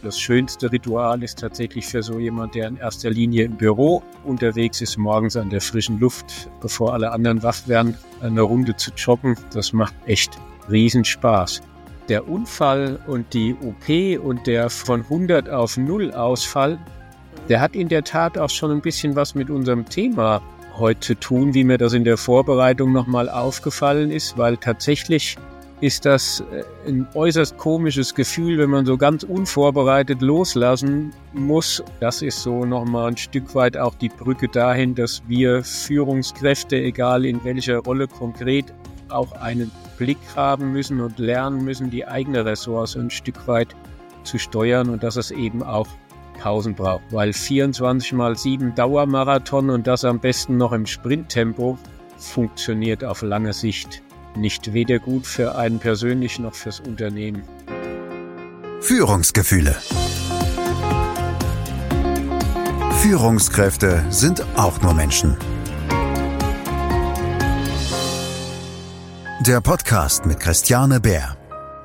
Das schönste Ritual ist tatsächlich für so jemand, der in erster Linie im Büro unterwegs ist, morgens an der frischen Luft, bevor alle anderen wach werden, eine Runde zu joggen. Das macht echt Riesenspaß. Der Unfall und die OP und der von 100 auf 0 Ausfall, der hat in der Tat auch schon ein bisschen was mit unserem Thema heute zu tun, wie mir das in der Vorbereitung nochmal aufgefallen ist, weil tatsächlich ist das ein äußerst komisches Gefühl, wenn man so ganz unvorbereitet loslassen muss. Das ist so nochmal ein Stück weit auch die Brücke dahin, dass wir Führungskräfte, egal in welcher Rolle konkret, auch einen Blick haben müssen und lernen müssen, die eigene Ressource ein Stück weit zu steuern und dass es eben auch Pausen braucht. Weil 24x7 Dauermarathon und das am besten noch im Sprinttempo funktioniert auf lange Sicht nicht, weder gut für einen persönlich noch fürs Unternehmen. Führungsgefühle. Führungskräfte sind auch nur Menschen. Der Podcast mit Christiane Beer.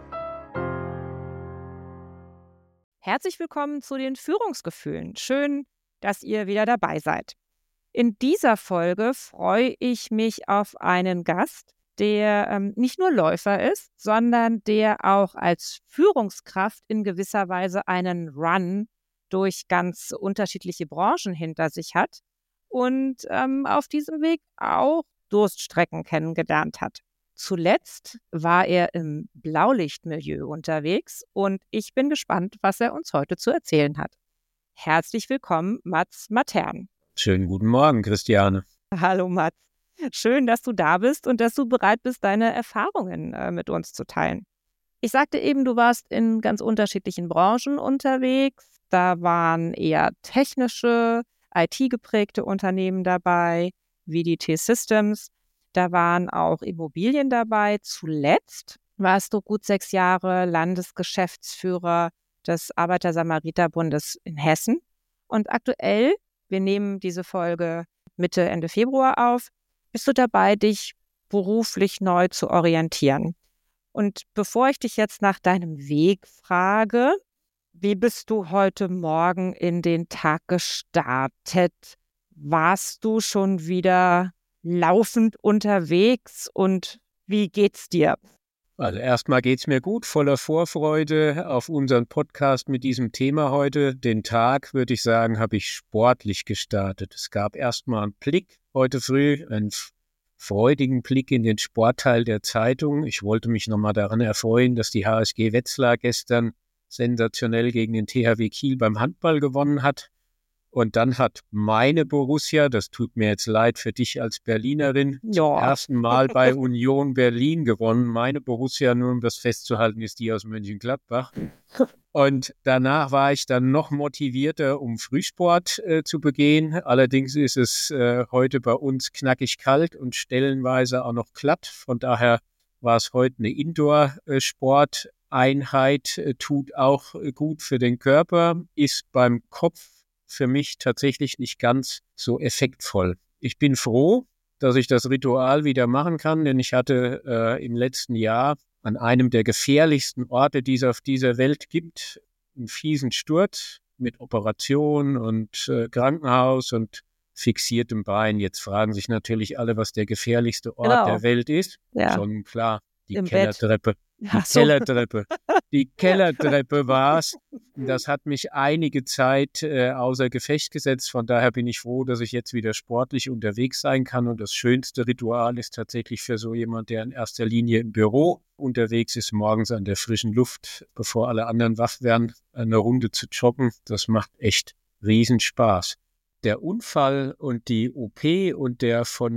Herzlich willkommen zu den Führungsgefühlen. Schön, dass ihr wieder dabei seid. In dieser Folge freue ich mich auf einen Gast, der nicht nur Läufer ist, sondern der auch als Führungskraft in gewisser Weise einen Run durch ganz unterschiedliche Branchen hinter sich hat und auf diesem Weg auch Durststrecken kennengelernt hat. Zuletzt war er im Blaulichtmilieu unterwegs und ich bin gespannt, was er uns heute zu erzählen hat. Herzlich willkommen, Mats Matern. Schönen guten Morgen, Christiane. Hallo Mats. Schön, dass du da bist und dass du bereit bist, deine Erfahrungen mit uns zu teilen. Ich sagte eben, du warst in ganz unterschiedlichen Branchen unterwegs. Da waren eher technische, IT-geprägte Unternehmen dabei, wie die T-Systems. Da waren auch Immobilien dabei. Zuletzt warst du gut 6 Jahre Landesgeschäftsführer des Arbeiter-Samariter-Bundes in Hessen. Und aktuell, wir nehmen diese Folge Mitte, Ende Februar auf, bist du dabei, dich beruflich neu zu orientieren. Und bevor ich dich jetzt nach deinem Weg frage, wie bist du heute Morgen in den Tag gestartet? Warst du schon wieder laufend unterwegs und wie geht's dir? Also erstmal geht's mir gut, voller Vorfreude auf unseren Podcast mit diesem Thema heute. Den Tag, würde ich sagen, habe ich sportlich gestartet. Es gab erstmal einen Blick heute früh, einen freudigen Blick in den Sportteil der Zeitung. Ich wollte mich nochmal daran erfreuen, dass die HSG Wetzlar gestern sensationell gegen den THW Kiel beim Handball gewonnen hat. Und dann hat meine Borussia, das tut mir jetzt leid für dich als Berlinerin, zum ersten Mal bei Union Berlin gewonnen. Meine Borussia, nur um das festzuhalten, ist die aus Mönchengladbach. Und danach war ich dann noch motivierter, um Frühsport zu begehen. Allerdings ist es heute bei uns knackig kalt und stellenweise auch noch glatt. Von daher war es heute eine Indoor-Sporteinheit, tut auch gut für den Körper, ist beim Kopf für mich tatsächlich nicht ganz so effektvoll. Ich bin froh, dass ich das Ritual wieder machen kann, denn ich hatte im letzten Jahr an einem der gefährlichsten Orte, die es auf dieser Welt gibt, einen fiesen Sturz mit Operation und Krankenhaus und fixiertem Bein. Jetzt fragen sich natürlich alle, was der gefährlichste Ort der Welt ist. Ja. Schon klar, die Im Kellertreppe. Die Kellertreppe war es. Das hat mich einige Zeit außer Gefecht gesetzt. Von daher bin ich froh, dass ich jetzt wieder sportlich unterwegs sein kann. Und das schönste Ritual ist tatsächlich für so jemand, der in erster Linie im Büro unterwegs ist, morgens an der frischen Luft, bevor alle anderen wach werden, eine Runde zu joggen. Das macht echt Riesenspaß. Der Unfall und die OP und der von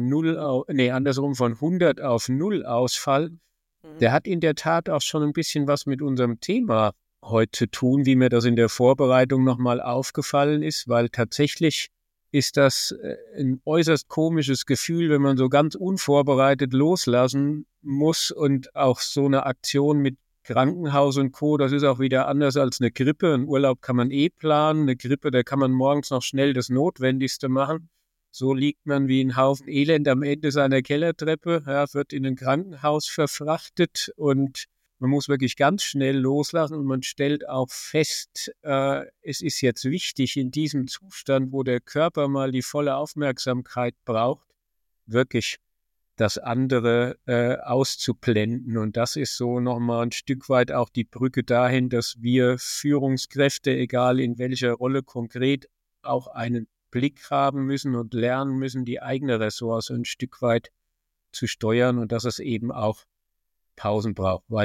100 auf 0 Ausfall, der hat in der Tat auch schon ein bisschen was mit unserem Thema heute zu tun, wie mir das in der Vorbereitung nochmal aufgefallen ist, weil tatsächlich ist das ein äußerst komisches Gefühl, wenn man so ganz unvorbereitet loslassen muss und auch so eine Aktion mit Krankenhaus und Co., das ist auch wieder anders als eine Grippe. Einen Urlaub kann man planen, eine Grippe, da kann man morgens noch schnell das Notwendigste machen. So liegt man wie ein Haufen Elend am Ende seiner Kellertreppe, wird in ein Krankenhaus verfrachtet und Man muss wirklich ganz schnell loslassen und man stellt auch fest, es ist jetzt wichtig in diesem Zustand, wo der Körper mal die volle Aufmerksamkeit braucht, wirklich das andere auszublenden. Und das ist so nochmal ein Stück weit auch die Brücke dahin, dass wir Führungskräfte, egal in welcher Rolle konkret, auch einen Blick haben müssen und lernen müssen, die eigene Ressource ein Stück weit zu steuern und dass es eben auch Pausen braucht, weil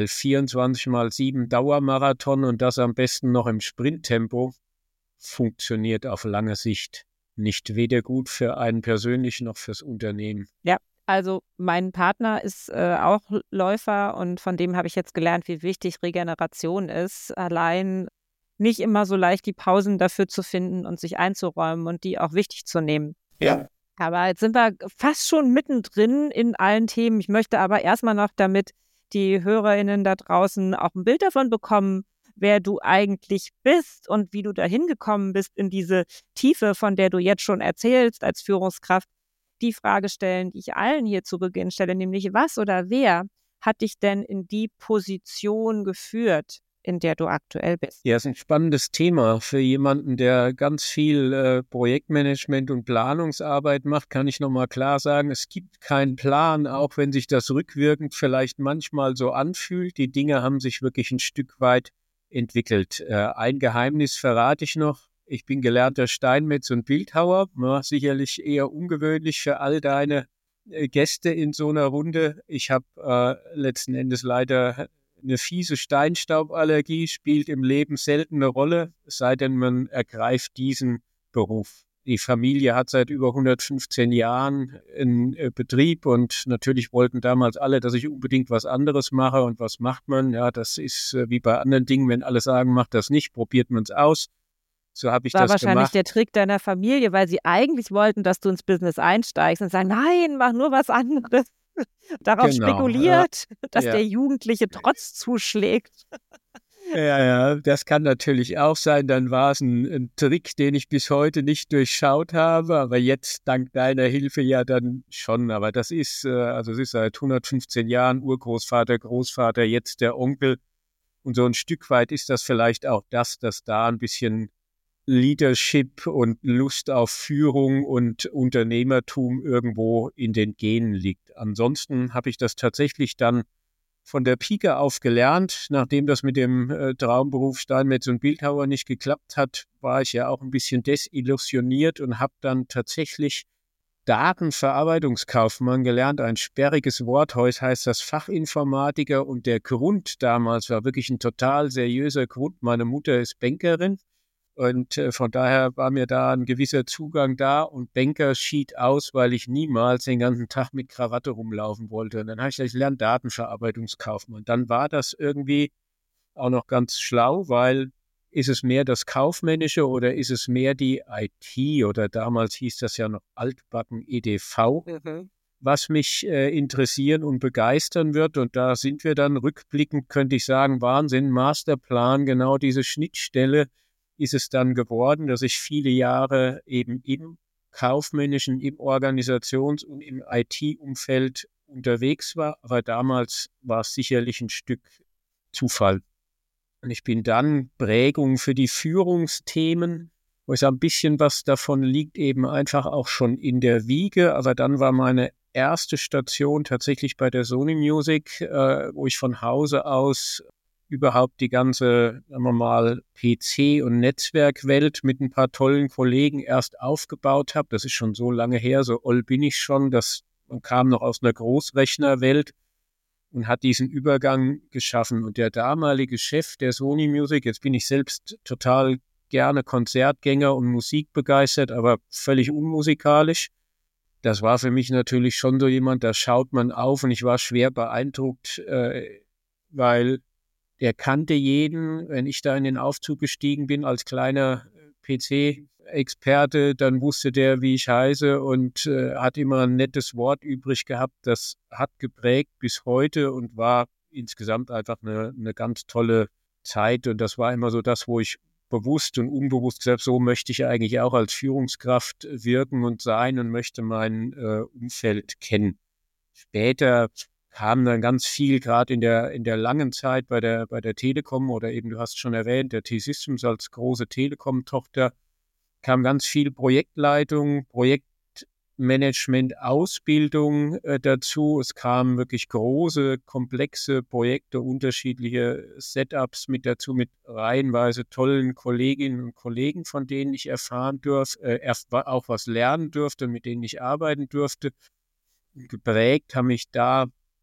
24x7 Dauermarathon und das am besten noch im Sprinttempo funktioniert auf lange Sicht nicht, weder gut für einen persönlich noch fürs Unternehmen. Ja, also mein Partner ist auch Läufer und von dem habe ich jetzt gelernt, wie wichtig Regeneration ist. Allein nicht immer so leicht die Pausen dafür zu finden und sich einzuräumen und die auch wichtig zu nehmen. Ja. Aber jetzt sind wir fast schon mittendrin in allen Themen. Ich möchte aber erstmal noch, damit die HörerInnen da draußen auch ein Bild davon bekommen, wer du eigentlich bist und wie du dahin gekommen bist in diese Tiefe, von der du jetzt schon erzählst als Führungskraft, die Frage stellen, die ich allen hier zu Beginn stelle, nämlich was oder wer hat dich denn in die Position geführt, in der du aktuell bist? Ja, ist ein spannendes Thema. Für jemanden, der ganz viel Projektmanagement und Planungsarbeit macht, kann ich nochmal klar sagen, es gibt keinen Plan, auch wenn sich das rückwirkend vielleicht manchmal so anfühlt. Die Dinge haben sich wirklich ein Stück weit entwickelt. Ein Geheimnis verrate ich noch. Ich bin gelernter Steinmetz und Bildhauer. Ja, sicherlich eher ungewöhnlich für all deine Gäste in so einer Runde. Ich habe letzten Endes leider eine fiese Steinstauballergie, spielt im Leben selten eine Rolle, es sei denn, man ergreift diesen Beruf. Die Familie hat seit über 115 Jahren einen Betrieb und natürlich wollten damals alle, dass ich unbedingt was anderes mache. Und was macht man? Ja, das ist wie bei anderen Dingen, wenn alle sagen, macht das nicht, probiert man es aus. So habe ich das war wahrscheinlich gemacht. der Trick deiner Familie, weil sie eigentlich wollten, dass du ins Business einsteigst und sagen, nein, mach nur was anderes. Darauf spekuliert, dass der Jugendliche Trotz zuschlägt. Ja, das kann natürlich auch sein. Dann war es ein Trick, den ich bis heute nicht durchschaut habe, aber jetzt dank deiner Hilfe ja dann schon. Aber das ist, also es ist seit 115 Jahren Urgroßvater, Großvater, jetzt der Onkel. Und so ein Stück weit ist das vielleicht auch das, dass da ein bisschen Leadership und Lust auf Führung und Unternehmertum irgendwo in den Genen liegt. Ansonsten habe ich das tatsächlich dann von der Pike auf gelernt. Nachdem das mit dem Traumberuf Steinmetz und Bildhauer nicht geklappt hat, war ich ja auch ein bisschen desillusioniert und habe dann tatsächlich Datenverarbeitungskaufmann gelernt. Ein sperriges Wort, heute heißt das Fachinformatiker. Und der Grund damals war wirklich ein total seriöser Grund. Meine Mutter ist Bankerin. Und von daher war mir da ein gewisser Zugang da und Banker schied aus, weil ich niemals den ganzen Tag mit Krawatte rumlaufen wollte. Und dann habe ich gesagt, ich lerne Datenverarbeitungskaufmann. Dann war das irgendwie auch noch ganz schlau, weil ist es mehr das Kaufmännische oder ist es mehr die IT oder damals hieß das ja noch altbacken EDV, was mich interessieren und begeistern wird. Und da sind wir dann rückblickend, könnte ich sagen, Wahnsinn, Masterplan, genau diese Schnittstelle ist es dann geworden, dass ich viele Jahre eben im kaufmännischen, im Organisations- und im IT-Umfeld unterwegs war. Aber damals war es sicherlich ein Stück Zufall. Und ich bin dann Prägung für die Führungsthemen, wo ich sage, ein bisschen was davon liegt eben einfach auch schon in der Wiege. Aber dann war meine erste Station tatsächlich bei der Sony Music, wo ich von Hause aus überhaupt die ganze, sagen wir mal, PC- und Netzwerkwelt mit ein paar tollen Kollegen erst aufgebaut habe. Das ist schon so lange her, so old bin ich schon. Man kam noch aus einer Großrechnerwelt und hat diesen Übergang geschaffen. Und der damalige Chef der Sony Music, jetzt bin ich selbst total gerne Konzertgänger und musikbegeistert, aber völlig unmusikalisch. Das war für mich natürlich schon so jemand, da schaut man auf und ich war schwer beeindruckt, weil der kannte jeden. Wenn ich da in den Aufzug gestiegen bin als kleiner PC-Experte, dann wusste der, wie ich heiße und hat immer ein nettes Wort übrig gehabt. Das hat geprägt bis heute und war insgesamt einfach eine ganz tolle Zeit. Und das war immer so das, wo ich bewusst und unbewusst gesagt, so möchte ich eigentlich auch als Führungskraft wirken und sein und möchte mein Umfeld kennen. Später kam dann ganz viel, gerade in der langen Zeit bei der Telekom oder eben, du hast schon erwähnt, der T-Systems als große Telekom-Tochter, kam ganz viel Projektleitung, Projektmanagement, Ausbildung dazu. Es kamen wirklich große, komplexe Projekte, unterschiedliche Setups mit dazu, mit reihenweise tollen Kolleginnen und Kollegen, von denen ich erfahren durfte, auch was lernen durfte, mit denen ich arbeiten durfte. Geprägt haben mich da,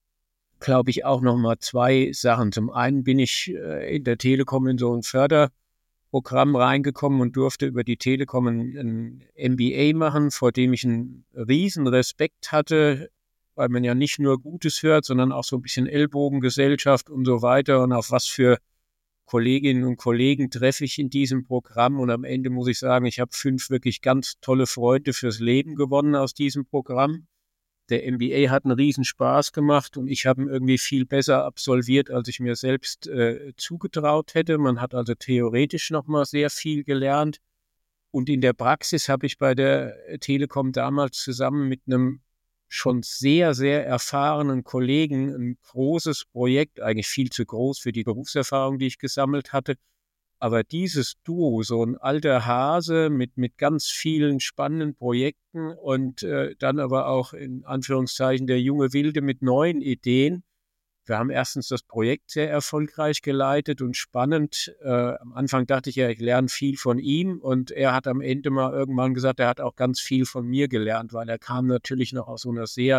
glaube ich, auch nochmal zwei Sachen. Zum einen bin ich in der Telekom in so ein Förderprogramm reingekommen und durfte über die Telekom ein MBA machen, vor dem ich einen riesen Respekt hatte, weil man ja nicht nur Gutes hört, sondern auch so ein bisschen Ellbogengesellschaft und so weiter und auf was für Kolleginnen und Kollegen treffe ich in diesem Programm. Und am Ende muss ich sagen, ich habe 5 wirklich ganz tolle Freunde fürs Leben gewonnen aus diesem Programm. Der MBA hat einen riesen Spaß gemacht und ich habe ihn irgendwie viel besser absolviert, als ich mir selbst zugetraut hätte. Man hat also theoretisch nochmal sehr viel gelernt. Und in der Praxis habe ich bei der Telekom damals zusammen mit einem schon sehr, sehr erfahrenen Kollegen ein großes Projekt, eigentlich viel zu groß für die Berufserfahrung, die ich gesammelt hatte. Aber dieses Duo, so ein alter Hase mit ganz vielen spannenden Projekten und dann aber auch in Anführungszeichen der junge Wilde mit neuen Ideen. Wir haben erstens das Projekt sehr erfolgreich geleitet und spannend. Am Anfang dachte ich ja, ich lerne viel von ihm und er hat am Ende mal irgendwann gesagt, er hat auch ganz viel von mir gelernt, weil er kam natürlich noch aus so einer sehr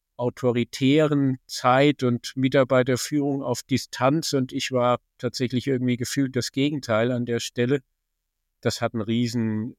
autoritären Zeit und Mitarbeiterführung auf Distanz und ich war tatsächlich irgendwie gefühlt das Gegenteil an der Stelle. Das hat einen riesen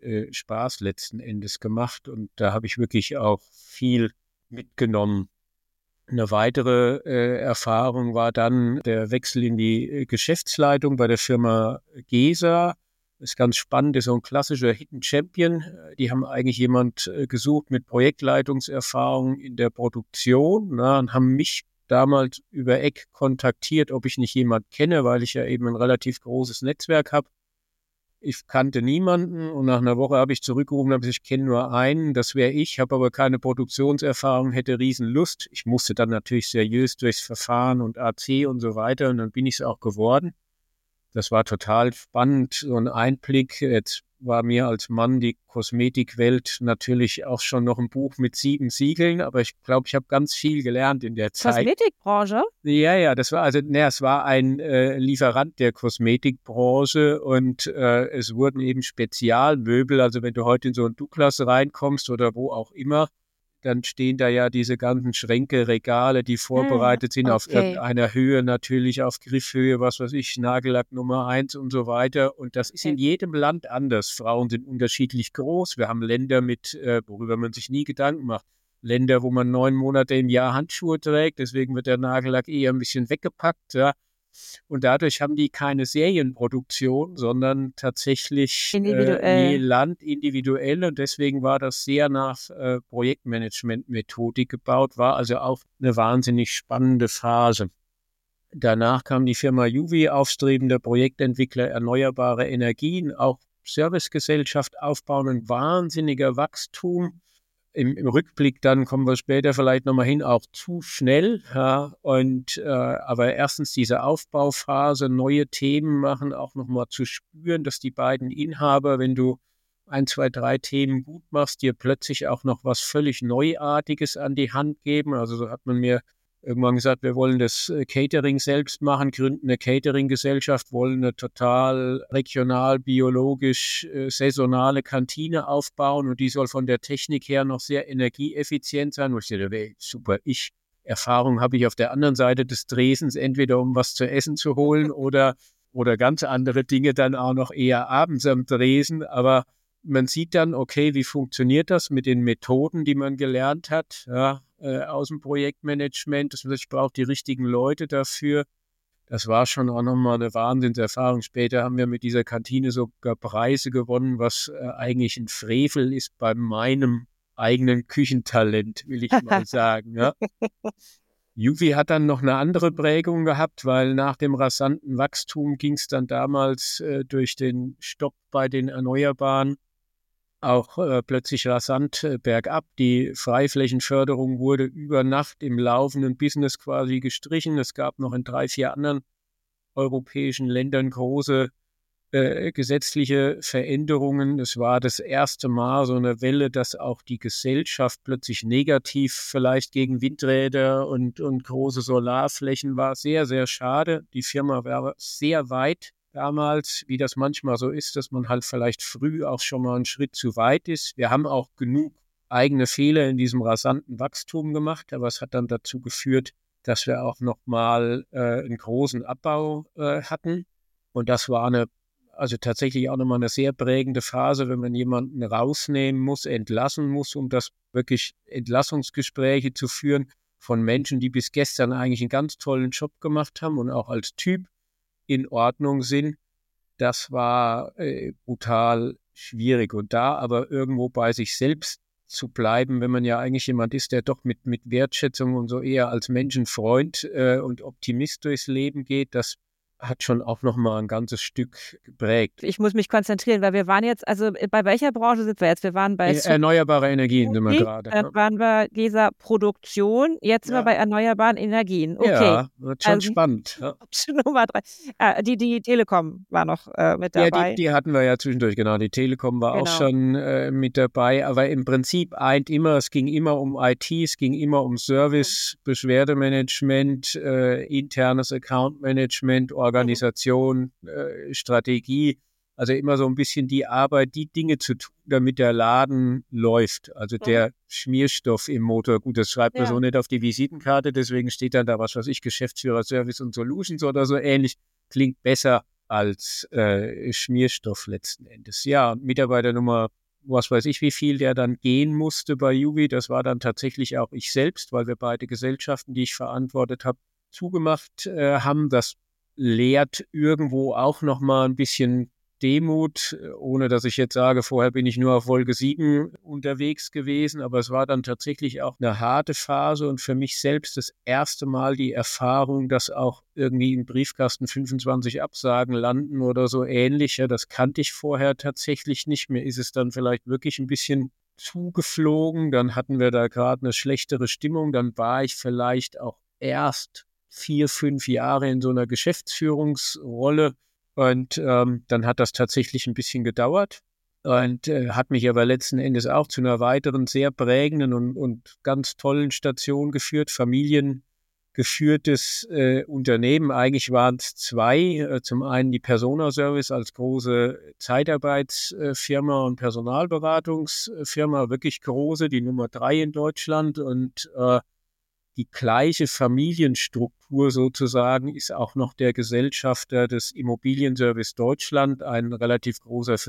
Spaß letzten Endes gemacht und da habe ich wirklich auch viel mitgenommen. Eine weitere Erfahrung war dann der Wechsel in die Geschäftsleitung bei der Firma GESA. Das ist ganz spannend, das ist so ein klassischer Hidden Champion. Die haben eigentlich jemand gesucht mit Projektleitungserfahrung in der Produktion, und haben mich damals über Eck kontaktiert, ob ich nicht jemand kenne, weil ich ja eben ein relativ großes Netzwerk habe. Ich kannte niemanden und nach einer Woche habe ich zurückgerufen und habe gesagt, ich kenne nur einen, das wäre ich, habe aber keine Produktionserfahrung, hätte riesen Lust. Ich musste dann natürlich seriös durchs Verfahren und AC und so weiter und dann bin ich es auch geworden. Das war total spannend, so ein Einblick. Jetzt war mir als Mann die Kosmetikwelt natürlich auch schon noch ein Buch mit 7 Siegeln, aber ich glaube, ich habe ganz viel gelernt in der Zeit. Kosmetikbranche? Ja, das war es war ein Lieferant der Kosmetikbranche und es wurden eben Spezialmöbel, also wenn du heute in so ein Douglas reinkommst oder wo auch immer, dann stehen da ja diese ganzen Schränke, Regale, die vorbereitet sind auf irgendeiner Höhe, natürlich auf Griffhöhe, was weiß ich, Nagellack Nummer 1 und so weiter. Und das ist in jedem Land anders. Frauen sind unterschiedlich groß. Wir haben Länder mit, worüber man sich nie Gedanken macht. Länder, wo man 9 Monate im Jahr Handschuhe trägt, deswegen wird der Nagellack eher ein bisschen weggepackt, ja. Und dadurch haben die keine Serienproduktion, sondern tatsächlich je Land individuell. Und deswegen war das sehr nach Projektmanagement-Methodik gebaut, war also auch eine wahnsinnig spannende Phase. Danach kam die Firma Juvi, aufstrebender Projektentwickler erneuerbare Energien, auch Servicegesellschaft aufbauen, ein wahnsinniger Wachstum. Im Rückblick, dann kommen wir später vielleicht nochmal hin, auch zu schnell. Ja, aber erstens diese Aufbauphase, neue Themen machen, auch nochmal zu spüren, dass die beiden Inhaber, wenn du 1, 2, 3 Themen gut machst, dir plötzlich auch noch was völlig Neuartiges an die Hand geben. Also so hat man mir irgendwann gesagt, wir wollen das Catering selbst machen, gründen eine Catering-Gesellschaft, wollen eine total regional, biologisch, saisonale Kantine aufbauen und die soll von der Technik her noch sehr energieeffizient sein. Und ich dachte, super, Erfahrung habe ich auf der anderen Seite des Tresens, entweder um was zu essen zu holen oder ganz andere Dinge dann auch noch eher abends am Tresen, aber man sieht dann, okay, wie funktioniert das mit den Methoden, die man gelernt hat, ja, aus dem Projektmanagement. Das heißt, ich brauche die richtigen Leute dafür. Das war schon auch nochmal eine Wahnsinnserfahrung. Später haben wir mit dieser Kantine sogar Preise gewonnen, was eigentlich ein Frevel ist bei meinem eigenen Küchentalent, will ich mal sagen. Ja. Juvi hat dann noch eine andere Prägung gehabt, weil nach dem rasanten Wachstum ging es dann damals durch den Stopp bei den Erneuerbaren auch plötzlich rasant bergab. Die Freiflächenförderung wurde über Nacht im laufenden Business quasi gestrichen. Es gab noch in 3, 4 anderen europäischen Ländern große gesetzliche Veränderungen. Es war das erste Mal so eine Welle, dass auch die Gesellschaft plötzlich negativ vielleicht gegen Windräder und große Solarflächen war. Sehr, sehr schade. Die Firma war sehr weit damals, wie das manchmal so ist, dass man halt vielleicht früh auch schon mal einen Schritt zu weit ist. Wir haben auch genug eigene Fehler in diesem rasanten Wachstum gemacht, aber es hat dann dazu geführt, dass wir auch nochmal einen großen Abbau hatten. Und das war also tatsächlich auch nochmal eine sehr prägende Phase, wenn man jemanden rausnehmen muss, entlassen muss, um das wirklich Entlassungsgespräche zu führen von Menschen, die bis gestern eigentlich einen ganz tollen Job gemacht haben und auch als Typ in Ordnung sind. Das war brutal schwierig. Und da aber irgendwo bei sich selbst zu bleiben, wenn man ja eigentlich jemand ist, der doch mit Wertschätzung und so eher als Menschenfreund und Optimist durchs Leben geht, das hat schon auch nochmal ein ganzes Stück geprägt. Ich muss mich konzentrieren, weil wir waren jetzt, also bei welcher Branche sind wir jetzt? Wir waren bei erneuerbare Energien sind wir gerade. Dann waren wir dieser Produktion, jetzt sind wir bei erneuerbaren Energien. Okay. Ja, wird schon spannend. Ja. Nummer 3. Die Telekom war noch mit dabei. Ja, die hatten wir ja zwischendurch, genau. Die Telekom war auch schon mit dabei, aber im Prinzip eint immer, es ging immer um IT, es ging immer um Service, Beschwerdemanagement, internes Accountmanagement, Organisation, Strategie, also immer so ein bisschen die Arbeit, die Dinge zu tun, damit der Laden läuft. Also der Schmierstoff im Motor, gut, das schreibt man so nicht auf die Visitenkarte, deswegen steht dann da, was weiß ich, Geschäftsführer Service und Solutions oder so ähnlich, klingt besser als Schmierstoff letzten Endes. Ja, Mitarbeiternummer, was weiß ich, wie viel der dann gehen musste bei Juvi, das war dann tatsächlich auch ich selbst, weil wir beide Gesellschaften, die ich verantwortet habe, zugemacht haben. Das lehrt irgendwo auch nochmal ein bisschen Demut, ohne dass ich jetzt sage, vorher bin ich nur auf Wolke 7 unterwegs gewesen, aber es war dann tatsächlich auch eine harte Phase und für mich selbst das erste Mal die Erfahrung, dass auch irgendwie im Briefkasten 25 Absagen landen oder so ähnlich. Ja, das kannte ich vorher tatsächlich nicht. Mir ist es dann vielleicht wirklich ein bisschen zugeflogen. Dann hatten wir da gerade eine schlechtere Stimmung. Dann war ich vielleicht auch erst 4, 5 Jahre in so einer Geschäftsführungsrolle und dann hat das tatsächlich ein bisschen gedauert und hat mich aber letzten Endes auch zu einer weiteren sehr prägenden und ganz tollen Station geführt, familiengeführtes Unternehmen. Eigentlich waren es 2, zum einen die Persona Service als große Zeitarbeitsfirma und Personalberatungsfirma, wirklich große, die Nummer 3 in Deutschland und die gleiche Familienstruktur sozusagen ist auch noch der Gesellschafter des Immobilienservice Deutschland, ein relativ großer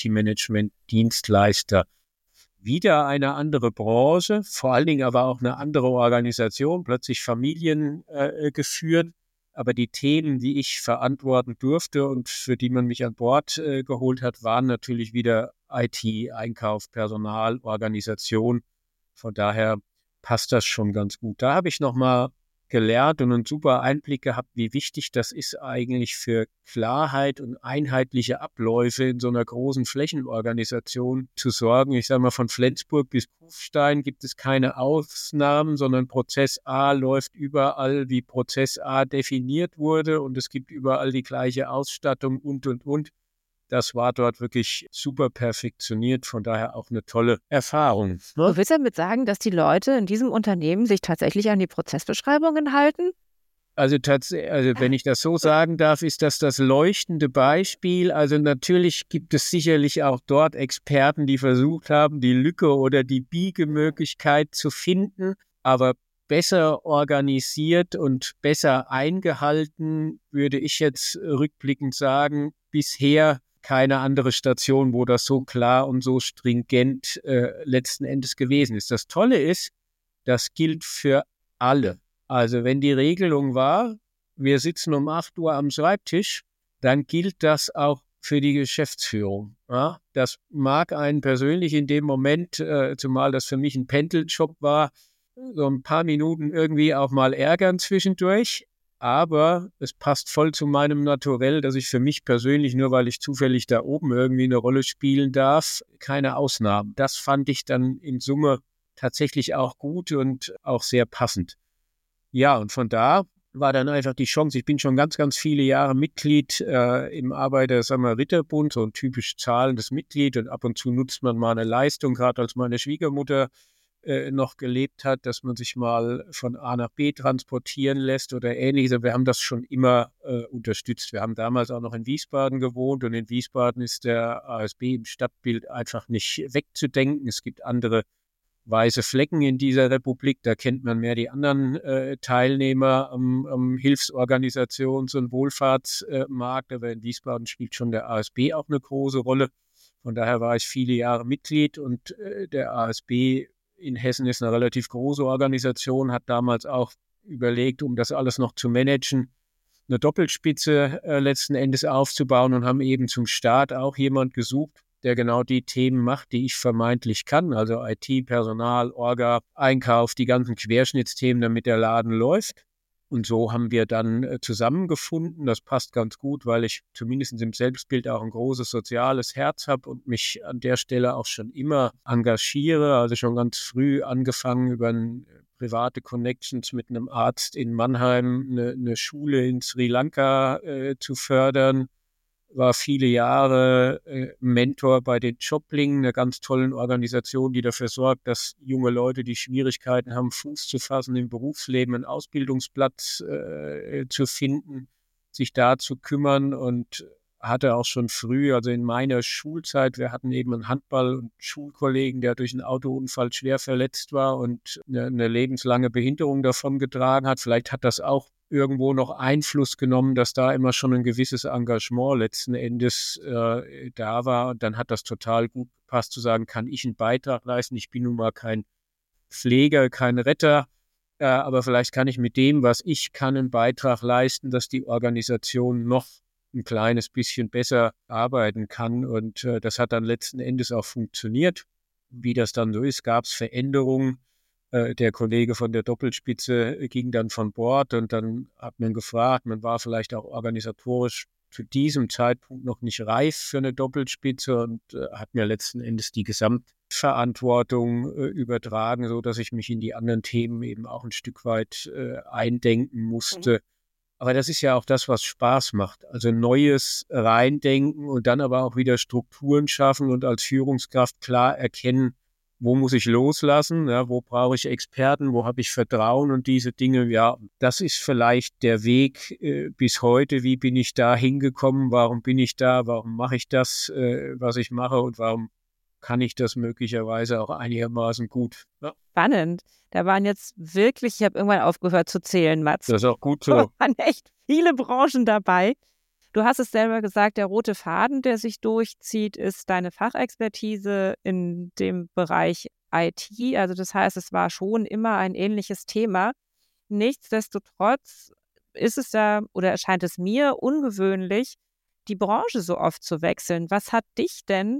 Facility-Management-Dienstleister. Wieder eine andere Branche, vor allen Dingen aber auch eine andere Organisation, plötzlich Familien geführt. Aber die Themen, die ich verantworten durfte und für die man mich an Bord geholt hat, waren natürlich wieder IT, Einkauf, Personal, Organisation. Von daher passt das schon ganz gut. Da habe ich nochmal gelernt und einen super Einblick gehabt, wie wichtig das ist eigentlich für Klarheit und einheitliche Abläufe in so einer großen Flächenorganisation zu sorgen. Ich sage mal, von Flensburg bis Kufstein gibt es keine Ausnahmen, sondern Prozess A läuft überall, wie Prozess A definiert wurde und es gibt überall die gleiche Ausstattung und. Das war dort wirklich super perfektioniert, von daher auch eine tolle Erfahrung. Du willst damit sagen, dass die Leute in diesem Unternehmen sich tatsächlich an die Prozessbeschreibungen halten? Also wenn ich das so sagen darf, ist das leuchtende Beispiel. Also natürlich gibt es sicherlich auch dort Experten, die versucht haben, die Lücke oder die Biegemöglichkeit zu finden, aber besser organisiert und besser eingehalten, würde ich jetzt rückblickend sagen, bisher keine andere Station, wo das so klar und so stringent letzten Endes gewesen ist. Das Tolle ist, das gilt für alle. Also wenn die Regelung war, wir sitzen um 8 Uhr am Schreibtisch, dann gilt das auch für die Geschäftsführung. Ja? Das mag einen persönlich in dem Moment, zumal das für mich ein Pendeljob war, so ein paar Minuten irgendwie auch mal ärgern zwischendurch. aber es passt voll zu meinem Naturell, dass ich für mich persönlich, nur weil ich zufällig da oben irgendwie eine Rolle spielen darf, keine Ausnahmen. Das fand ich dann in Summe tatsächlich auch gut und auch sehr passend. Ja, und von da war dann einfach die Chance. Ich bin schon ganz, ganz viele Jahre Mitglied im Arbeiter-Samariter-Bund, so ein typisch zahlendes Mitglied. Und ab und zu nutzt man mal eine Leistung, gerade als meine Schwiegermutter noch gelebt hat, dass man sich mal von A nach B transportieren lässt oder ähnliches. Aber wir haben das schon immer unterstützt. Wir haben damals auch noch in Wiesbaden gewohnt und in Wiesbaden ist der ASB im Stadtbild einfach nicht wegzudenken. Es gibt andere weiße Flecken in dieser Republik. Da kennt man mehr die anderen Teilnehmer am Hilfsorganisations- und Wohlfahrtsmarkt. Aber in Wiesbaden spielt schon der ASB auch eine große Rolle. Von daher war ich viele Jahre Mitglied und der ASB in Hessen ist eine relativ große Organisation, hat damals auch überlegt, um das alles noch zu managen, eine Doppelspitze letzten Endes aufzubauen und haben eben zum Start auch jemand gesucht, der genau die Themen macht, die ich vermeintlich kann, also IT, Personal, Orga, Einkauf, die ganzen Querschnittsthemen, damit der Laden läuft. Und so haben wir dann zusammengefunden. Das passt ganz gut, weil ich zumindest im Selbstbild auch ein großes soziales Herz habe und mich an der Stelle auch schon immer engagiere. Also schon ganz früh angefangen über private Connections mit einem Arzt in Mannheim, eine Schule in Sri Lanka zu fördern. War viele Jahre Mentor bei den Joblingen, einer ganz tollen Organisation, die dafür sorgt, dass junge Leute, die Schwierigkeiten haben, Fuß zu fassen im Berufsleben, einen Ausbildungsplatz zu finden, sich da zu kümmern und hatte auch schon früh, also in meiner Schulzeit, wir hatten eben einen Handball- und Schulkollegen, der durch einen Autounfall schwer verletzt war und eine lebenslange Behinderung davon getragen hat. Vielleicht hat das auch irgendwo noch Einfluss genommen, dass da immer schon ein gewisses Engagement letzten Endes da war. Und dann hat das total gut gepasst zu sagen, kann ich einen Beitrag leisten? Ich bin nun mal kein Pfleger, kein Retter, aber vielleicht kann ich mit dem, was ich kann, einen Beitrag leisten, dass die Organisation noch ein kleines bisschen besser arbeiten kann. Und das hat dann letzten Endes auch funktioniert. Wie das dann so ist, gab es Veränderungen. Der Kollege von der Doppelspitze ging dann von Bord und dann hat man gefragt, man war vielleicht auch organisatorisch zu diesem Zeitpunkt noch nicht reif für eine Doppelspitze und hat mir letzten Endes die Gesamtverantwortung übertragen, so dass ich mich in die anderen Themen eben auch ein Stück weit eindenken musste. Aber das ist ja auch das, was Spaß macht. Also Neues reindenken und dann aber auch wieder Strukturen schaffen und als Führungskraft klar erkennen, wo muss ich loslassen, ja, wo brauche ich Experten, wo habe ich Vertrauen und diese Dinge, ja, das ist vielleicht der Weg bis heute. Wie bin ich da hingekommen? Warum bin ich da? Warum mache ich das, was ich mache und warum kann ich das möglicherweise auch einigermaßen gut? Ja. Spannend. Da waren jetzt wirklich, ich habe irgendwann aufgehört zu zählen, Mats. Das ist auch gut so. Da waren echt viele Branchen dabei. Du hast es selber gesagt, der rote Faden, der sich durchzieht, ist deine Fachexpertise in dem Bereich IT. Also das heißt, es war schon immer ein ähnliches Thema. Nichtsdestotrotz ist es ja, oder erscheint es mir ungewöhnlich, die Branche so oft zu wechseln. Was hat dich denn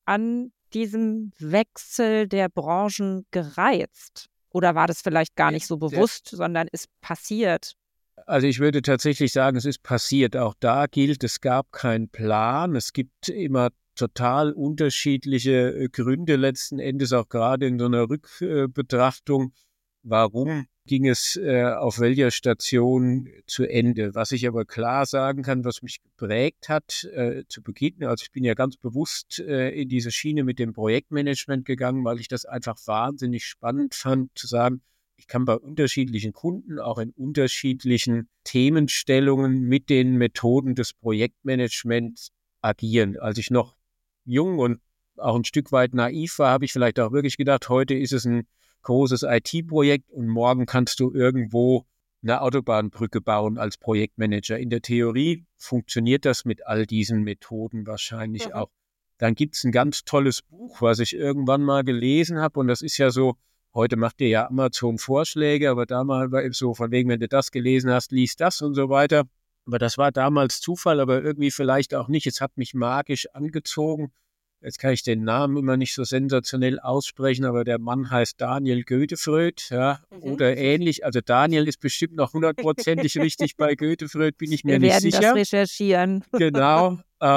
an diesem Wechsel der Branchen gereizt? Oder war das vielleicht gar nicht so bewusst, sondern ist passiert? Also ich würde tatsächlich sagen, es ist passiert. Auch da gilt, es gab keinen Plan. Es gibt immer total unterschiedliche Gründe letzten Endes, auch gerade in so einer Rückbetrachtung. Warum ging es auf welcher Station zu Ende? Was ich aber klar sagen kann, was mich geprägt hat zu Beginn, also ich bin ja ganz bewusst in diese Schiene mit dem Projektmanagement gegangen, weil ich das einfach wahnsinnig spannend fand, zu sagen, ich kann bei unterschiedlichen Kunden, auch in unterschiedlichen Themenstellungen mit den Methoden des Projektmanagements agieren. Als ich noch jung und auch ein Stück weit naiv war, habe ich vielleicht auch wirklich gedacht, heute ist es ein großes IT-Projekt und morgen kannst du irgendwo eine Autobahnbrücke bauen als Projektmanager. In der Theorie funktioniert das mit all diesen Methoden wahrscheinlich auch. Dann gibt es ein ganz tolles Buch, was ich irgendwann mal gelesen habe und das ist ja so, heute macht dir ja Amazon Vorschläge, aber damals war eben so, von wegen, wenn du das gelesen hast, lies das und so weiter. Aber das war damals Zufall, aber irgendwie vielleicht auch nicht. Es hat mich magisch angezogen. jetzt kann ich den Namen immer nicht so sensationell aussprechen, aber der Mann heißt Daniel Goethe-Fröd, ja, oder ähnlich. Also Daniel ist bestimmt noch 100%ig richtig, bei Goethe-Fröd bin ich mir nicht sicher. Wir werden das recherchieren. Genau.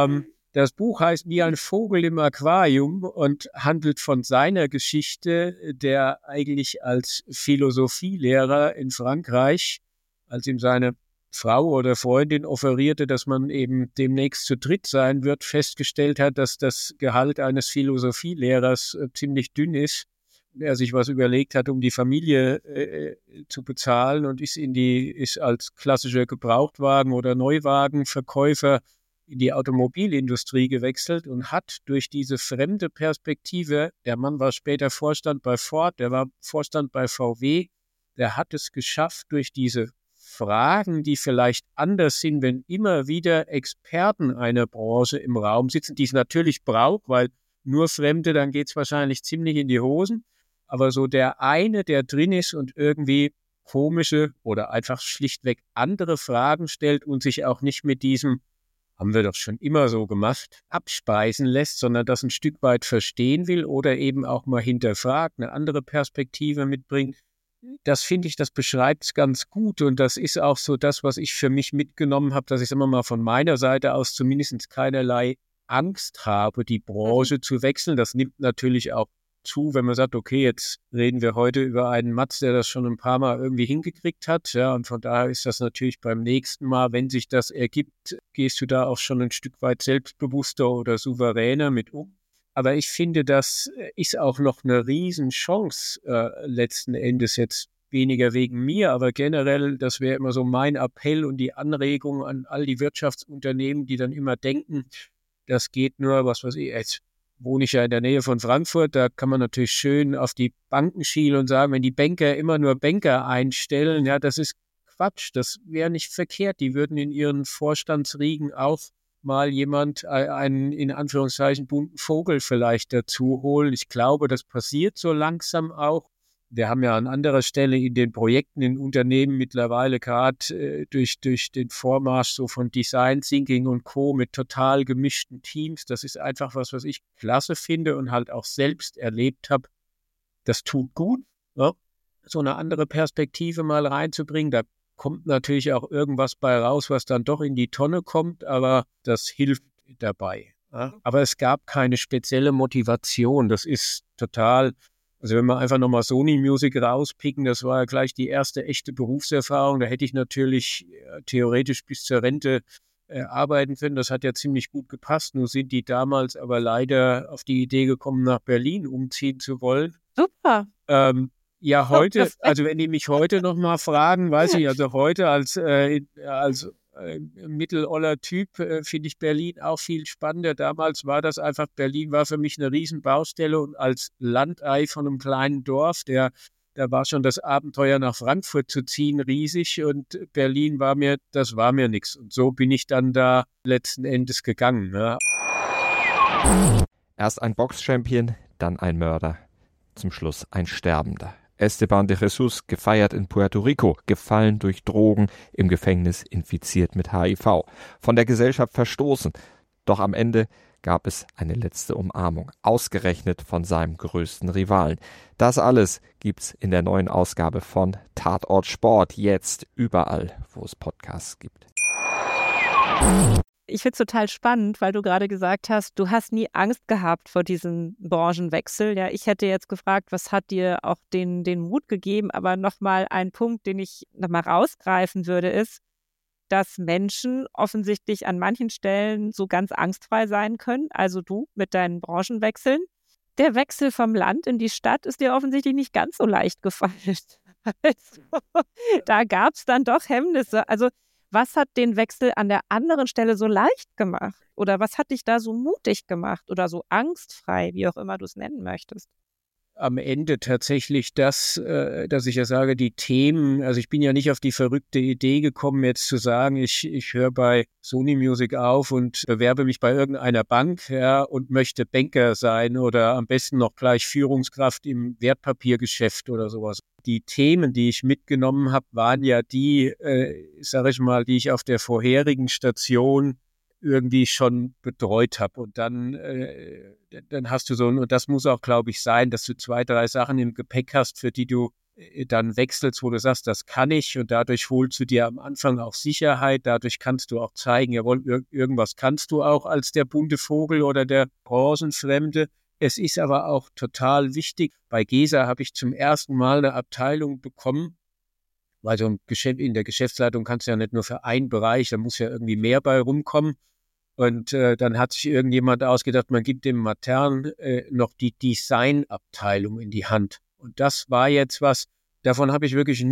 Das Buch heißt Wie ein Vogel im Aquarium und handelt von seiner Geschichte, der eigentlich als Philosophielehrer in Frankreich, als ihm seine Frau oder Freundin offerierte, dass man eben demnächst zu dritt sein wird, festgestellt hat, dass das Gehalt eines Philosophielehrers ziemlich dünn ist. Er sich was überlegt hat, um die Familie zu bezahlen und ist als klassischer Gebrauchtwagen- oder Neuwagenverkäufer in die Automobilindustrie gewechselt und hat durch diese fremde Perspektive, der Mann war später Vorstand bei Ford, der war Vorstand bei VW, der hat es geschafft, durch diese Fragen, die vielleicht anders sind, wenn immer wieder Experten einer Branche im Raum sitzen, die es natürlich braucht, weil nur Fremde, dann geht es wahrscheinlich ziemlich in die Hosen. Aber so der eine, der drin ist und irgendwie komische oder einfach schlichtweg andere Fragen stellt und sich auch nicht mit diesem, haben wir doch schon immer so gemacht, abspeisen lässt, sondern das ein Stück weit verstehen will oder eben auch mal hinterfragt, eine andere Perspektive mitbringt. Das finde ich, das beschreibt es ganz gut und das ist auch so das, was ich für mich mitgenommen habe, dass ich immer mal von meiner Seite aus zumindest keinerlei Angst habe, die Branche zu wechseln. Das nimmt natürlich auch zu, wenn man sagt, okay, jetzt reden wir heute über einen Matz, der das schon ein paar Mal irgendwie hingekriegt hat. Ja, und von daher ist das natürlich beim nächsten Mal, wenn sich das ergibt, gehst du da auch schon ein Stück weit selbstbewusster oder souveräner mit um. Aber ich finde, das ist auch noch eine Riesenchance letzten Endes jetzt weniger wegen mir, aber generell, das wäre immer so mein Appell und die Anregung an all die Wirtschaftsunternehmen, die dann immer denken, das geht nur, was weiß ich, jetzt wohne ich ja in der Nähe von Frankfurt, da kann man natürlich schön auf die Banken schielen und sagen, wenn die Banker immer nur Banker einstellen, ja, das ist Quatsch, das wäre nicht verkehrt, die würden in ihren Vorstandsriegen auch mal einen in Anführungszeichen bunten Vogel vielleicht dazu holen. Ich glaube, das passiert so langsam auch. Wir haben ja an anderer Stelle in den Projekten in Unternehmen mittlerweile gerade durch den Vormarsch so von Design Thinking und Co. mit total gemischten Teams. Das ist einfach was ich klasse finde und halt auch selbst erlebt habe. Das tut gut, ja, so eine andere Perspektive mal reinzubringen. Da kommt natürlich auch irgendwas bei raus, was dann doch in die Tonne kommt, aber das hilft dabei. Ja. Aber es gab keine spezielle Motivation. Das ist total, also wenn wir einfach nochmal Sony Music rauspicken, das war ja gleich die erste echte Berufserfahrung. Da hätte ich natürlich theoretisch bis zur Rente arbeiten können. Das hat ja ziemlich gut gepasst. Nur sind die damals aber leider auf die Idee gekommen, nach Berlin umziehen zu wollen. Super. Ja, heute, also wenn die mich heute noch mal fragen, weiß ich, also heute als mitteloller Typ finde ich Berlin auch viel spannender. Damals war das einfach, Berlin war für mich eine Riesenbaustelle und als Landei von einem kleinen Dorf, da war schon das Abenteuer nach Frankfurt zu ziehen riesig und Berlin war mir nichts. Und so bin ich dann da letzten Endes gegangen. Ja. Erst ein Box-Champion, dann ein Mörder, zum Schluss ein Sterbender. Esteban de Jesus, gefeiert in Puerto Rico, gefallen durch Drogen, im Gefängnis infiziert mit HIV, von der Gesellschaft verstoßen. Doch am Ende gab es eine letzte Umarmung, ausgerechnet von seinem größten Rivalen. Das alles gibt's in der neuen Ausgabe von Tatort Sport, jetzt überall, wo es Podcasts gibt. Ich finde es total spannend, weil du gerade gesagt hast, du hast nie Angst gehabt vor diesem Branchenwechsel. Ja, ich hätte jetzt gefragt, was hat dir auch den Mut gegeben? Aber nochmal ein Punkt, den ich nochmal rausgreifen würde, ist, dass Menschen offensichtlich an manchen Stellen so ganz angstfrei sein können. Also du mit deinen Branchenwechseln. Der Wechsel vom Land in die Stadt ist dir offensichtlich nicht ganz so leicht gefallen. Also, da gab es dann doch Hemmnisse. Also was hat den Wechsel an der anderen Stelle so leicht gemacht? Oder was hat dich da so mutig gemacht oder so angstfrei, wie auch immer du es nennen möchtest? Am Ende tatsächlich das, dass ich ja sage, die Themen, also ich bin ja nicht auf die verrückte Idee gekommen, jetzt zu sagen, ich höre bei Sony Music auf und bewerbe mich bei irgendeiner Bank, ja, und möchte Banker sein oder am besten noch gleich Führungskraft im Wertpapiergeschäft oder sowas. Die Themen, die ich mitgenommen habe, waren ja die, sage ich mal, die ich auf der vorherigen Station irgendwie schon betreut habe. Und dann hast du und das muss auch, glaube ich, sein, dass du 2, 3 Sachen im Gepäck hast, für die du dann wechselst, wo du sagst, das kann ich, und dadurch holst du dir am Anfang auch Sicherheit, dadurch kannst du auch zeigen, jawohl, irgendwas kannst du auch als der bunte Vogel oder der Branchenfremde. Es ist aber auch total wichtig. Bei GESA habe ich zum ersten Mal eine Abteilung bekommen, weil so in der Geschäftsleitung kannst du ja nicht nur für einen Bereich, da muss ja irgendwie mehr bei rumkommen. Und dann hat sich irgendjemand ausgedacht, man gibt dem Matern noch die Designabteilung in die Hand. Und das war jetzt was, davon habe ich wirklich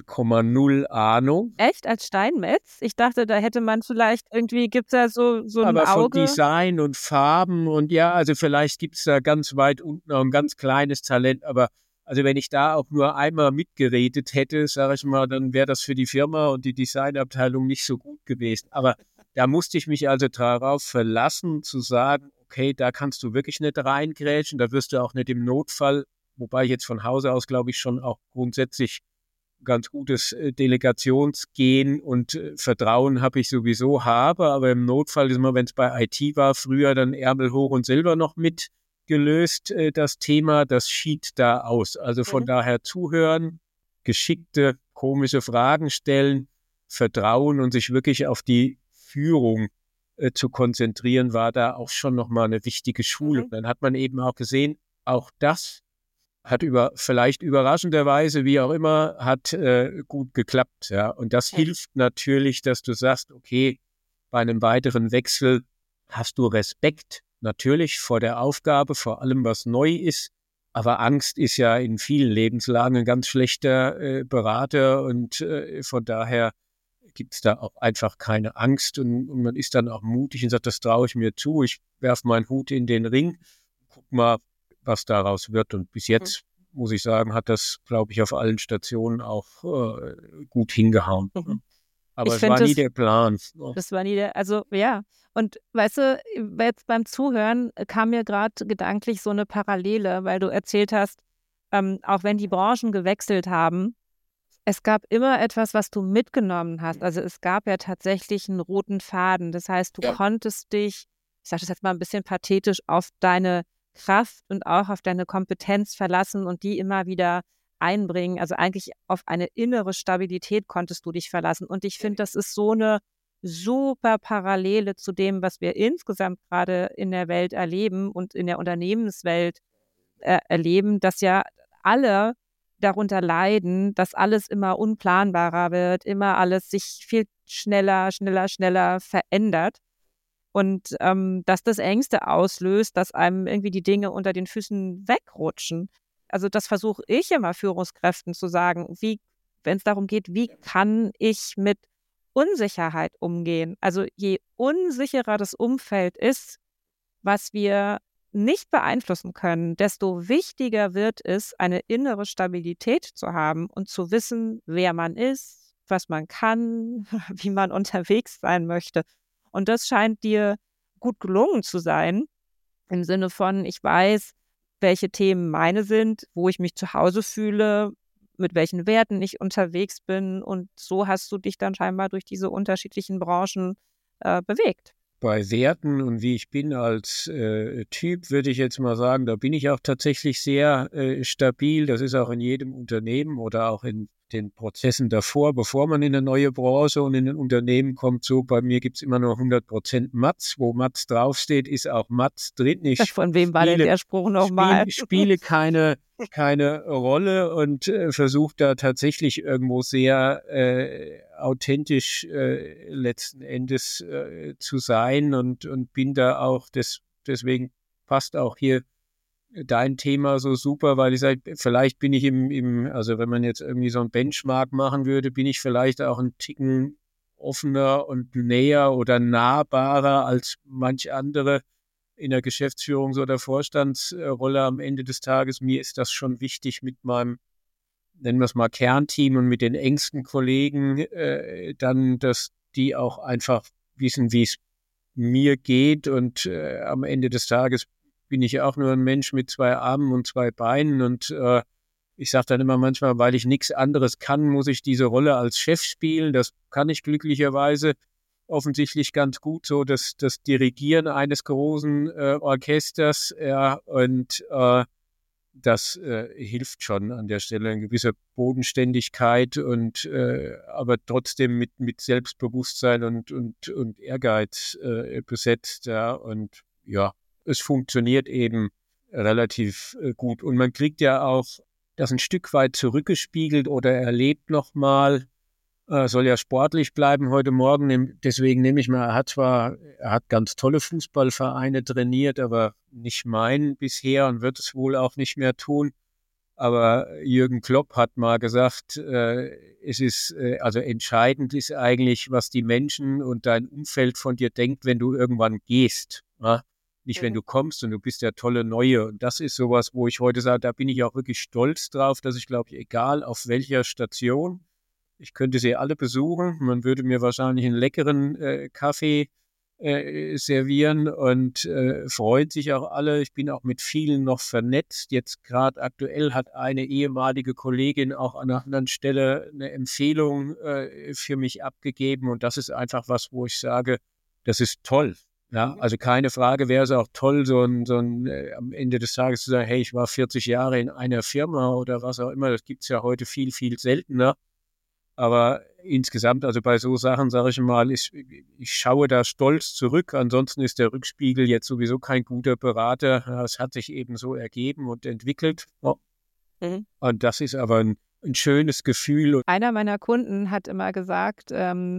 0,0 Ahnung. Echt? Als Steinmetz? Ich dachte, da hätte man vielleicht irgendwie, gibt es da so ein Aber von Auge? Design und Farben und ja, also vielleicht gibt es da ganz weit unten auch ein ganz kleines Talent, aber also wenn ich da auch nur einmal mitgeredet hätte, sage ich mal, dann wäre das für die Firma und die Designabteilung nicht so gut gewesen. Aber da musste ich mich also darauf verlassen, zu sagen, okay, da kannst du wirklich nicht reingrätschen, da wirst du auch nicht im Notfall, wobei ich jetzt von Hause aus, glaube ich, schon auch grundsätzlich ganz gutes Delegationsgehen und Vertrauen habe ich sowieso aber im Notfall ist immer, wenn es bei IT war, früher dann Ärmel hoch und selber noch mitgelöst, das Thema, das schied da aus. Also von daher zuhören, geschickte, komische Fragen stellen, Vertrauen und sich wirklich auf die Führung zu konzentrieren, war da auch schon nochmal eine wichtige Schulung. Dann hat man eben auch gesehen, auch das hat vielleicht überraschenderweise, wie auch immer, hat gut geklappt. Ja. Und das hilft natürlich, dass du sagst, okay, bei einem weiteren Wechsel hast du Respekt natürlich vor der Aufgabe, vor allem, was neu ist. Aber Angst ist ja in vielen Lebenslagen ein ganz schlechter Berater und von daher gibt es da auch einfach keine Angst und man ist dann auch mutig und sagt, das traue ich mir zu, ich werfe meinen Hut in den Ring, guck mal, was daraus wird. Und bis jetzt, muss ich sagen, hat das, glaube ich, auf allen Stationen auch gut hingehauen. Aber es war nie der Plan. Das war nie also ja. Und weißt du, jetzt beim Zuhören kam mir gerade gedanklich so eine Parallele, weil du erzählt hast, auch wenn die Branchen gewechselt haben, es gab immer etwas, was du mitgenommen hast. Also es gab ja tatsächlich einen roten Faden. Das heißt, du konntest dich, ich sage das jetzt mal ein bisschen pathetisch, auf deine Kraft und auch auf deine Kompetenz verlassen und die immer wieder einbringen. Also eigentlich auf eine innere Stabilität konntest du dich verlassen. Und ich finde, das ist so eine super Parallele zu dem, was wir insgesamt gerade in der Welt erleben und in der Unternehmenswelt erleben, dass ja alle darunter leiden, dass alles immer unplanbarer wird, immer alles sich viel schneller verändert und dass das Ängste auslöst, dass einem irgendwie die Dinge unter den Füßen wegrutschen. Also das versuche ich immer Führungskräften zu sagen, wenn es darum geht, wie kann ich mit Unsicherheit umgehen? Also je unsicherer das Umfeld ist, was wir nicht beeinflussen können, desto wichtiger wird es, eine innere Stabilität zu haben und zu wissen, wer man ist, was man kann, wie man unterwegs sein möchte. Und das scheint dir gut gelungen zu sein, im Sinne von, ich weiß, welche Themen meine sind, wo ich mich zu Hause fühle, mit welchen Werten ich unterwegs bin. Und so hast du dich dann scheinbar durch diese unterschiedlichen Branchen bewegt. Bei Werten und wie ich bin als Typ, würde ich jetzt mal sagen, da bin ich auch tatsächlich sehr stabil. Das ist auch in jedem Unternehmen oder auch in den Prozessen davor, bevor man in eine neue Branche und in ein Unternehmen kommt. So, bei mir gibt es immer nur 100% Matz. Wo Matz draufsteht, ist auch Matz drin. Von wem war denn der Spruch nochmal? Spiele keine Rolle und versuche da tatsächlich irgendwo sehr authentisch letzten Endes zu sein und bin da auch, deswegen passt auch hier dein Thema so super, weil ich sage, vielleicht bin ich also wenn man jetzt irgendwie so ein Benchmark machen würde, bin ich vielleicht auch ein Ticken offener und näher oder nahbarer als manch andere in der Geschäftsführungs- oder Vorstandsrolle am Ende des Tages. Mir ist das schon wichtig mit meinem, nennen wir es mal, Kernteam und mit den engsten Kollegen, dann, dass die auch einfach wissen, wie es mir geht und am Ende des Tages bin ich auch nur ein Mensch mit 2 Armen und 2 Beinen und ich sage dann immer manchmal, weil ich nichts anderes kann, muss ich diese Rolle als Chef spielen. Das kann ich glücklicherweise offensichtlich ganz gut, so das Dirigieren eines großen Orchesters, ja, und das hilft schon an der Stelle, eine gewisse Bodenständigkeit und aber trotzdem mit Selbstbewusstsein und Ehrgeiz besetzt, ja, und ja, es funktioniert eben relativ gut. Und man kriegt ja auch das ein Stück weit zurückgespiegelt oder erlebt nochmal, soll ja sportlich bleiben heute Morgen. Deswegen nehme ich mal, er hat ganz tolle Fußballvereine trainiert, aber nicht meinen bisher und wird es wohl auch nicht mehr tun. Aber Jürgen Klopp hat mal gesagt, es ist, also entscheidend ist eigentlich, was die Menschen und dein Umfeld von dir denkt, wenn du irgendwann gehst. Ja? Nicht, wenn du kommst und du bist der tolle Neue. Und das ist sowas, wo ich heute sage, da bin ich auch wirklich stolz drauf, dass ich glaube, egal auf welcher Station, ich könnte sie alle besuchen. Man würde mir wahrscheinlich einen leckeren Kaffee servieren und freuen sich auch alle. Ich bin auch mit vielen noch vernetzt. Jetzt gerade aktuell hat eine ehemalige Kollegin auch an einer anderen Stelle eine Empfehlung für mich abgegeben. Und das ist einfach was, wo ich sage, das ist toll. Ja, also keine Frage, wäre es auch toll, am Ende des Tages zu sagen, hey, ich war 40 Jahre in einer Firma oder was auch immer. Das gibt es ja heute viel, viel seltener. Aber insgesamt, also bei so Sachen, sage ich mal, ich schaue da stolz zurück. Ansonsten ist der Rückspiegel jetzt sowieso kein guter Berater. Es hat sich eben so ergeben und entwickelt. Oh. Und das ist aber ein schönes Gefühl. Einer meiner Kunden hat immer gesagt, wenn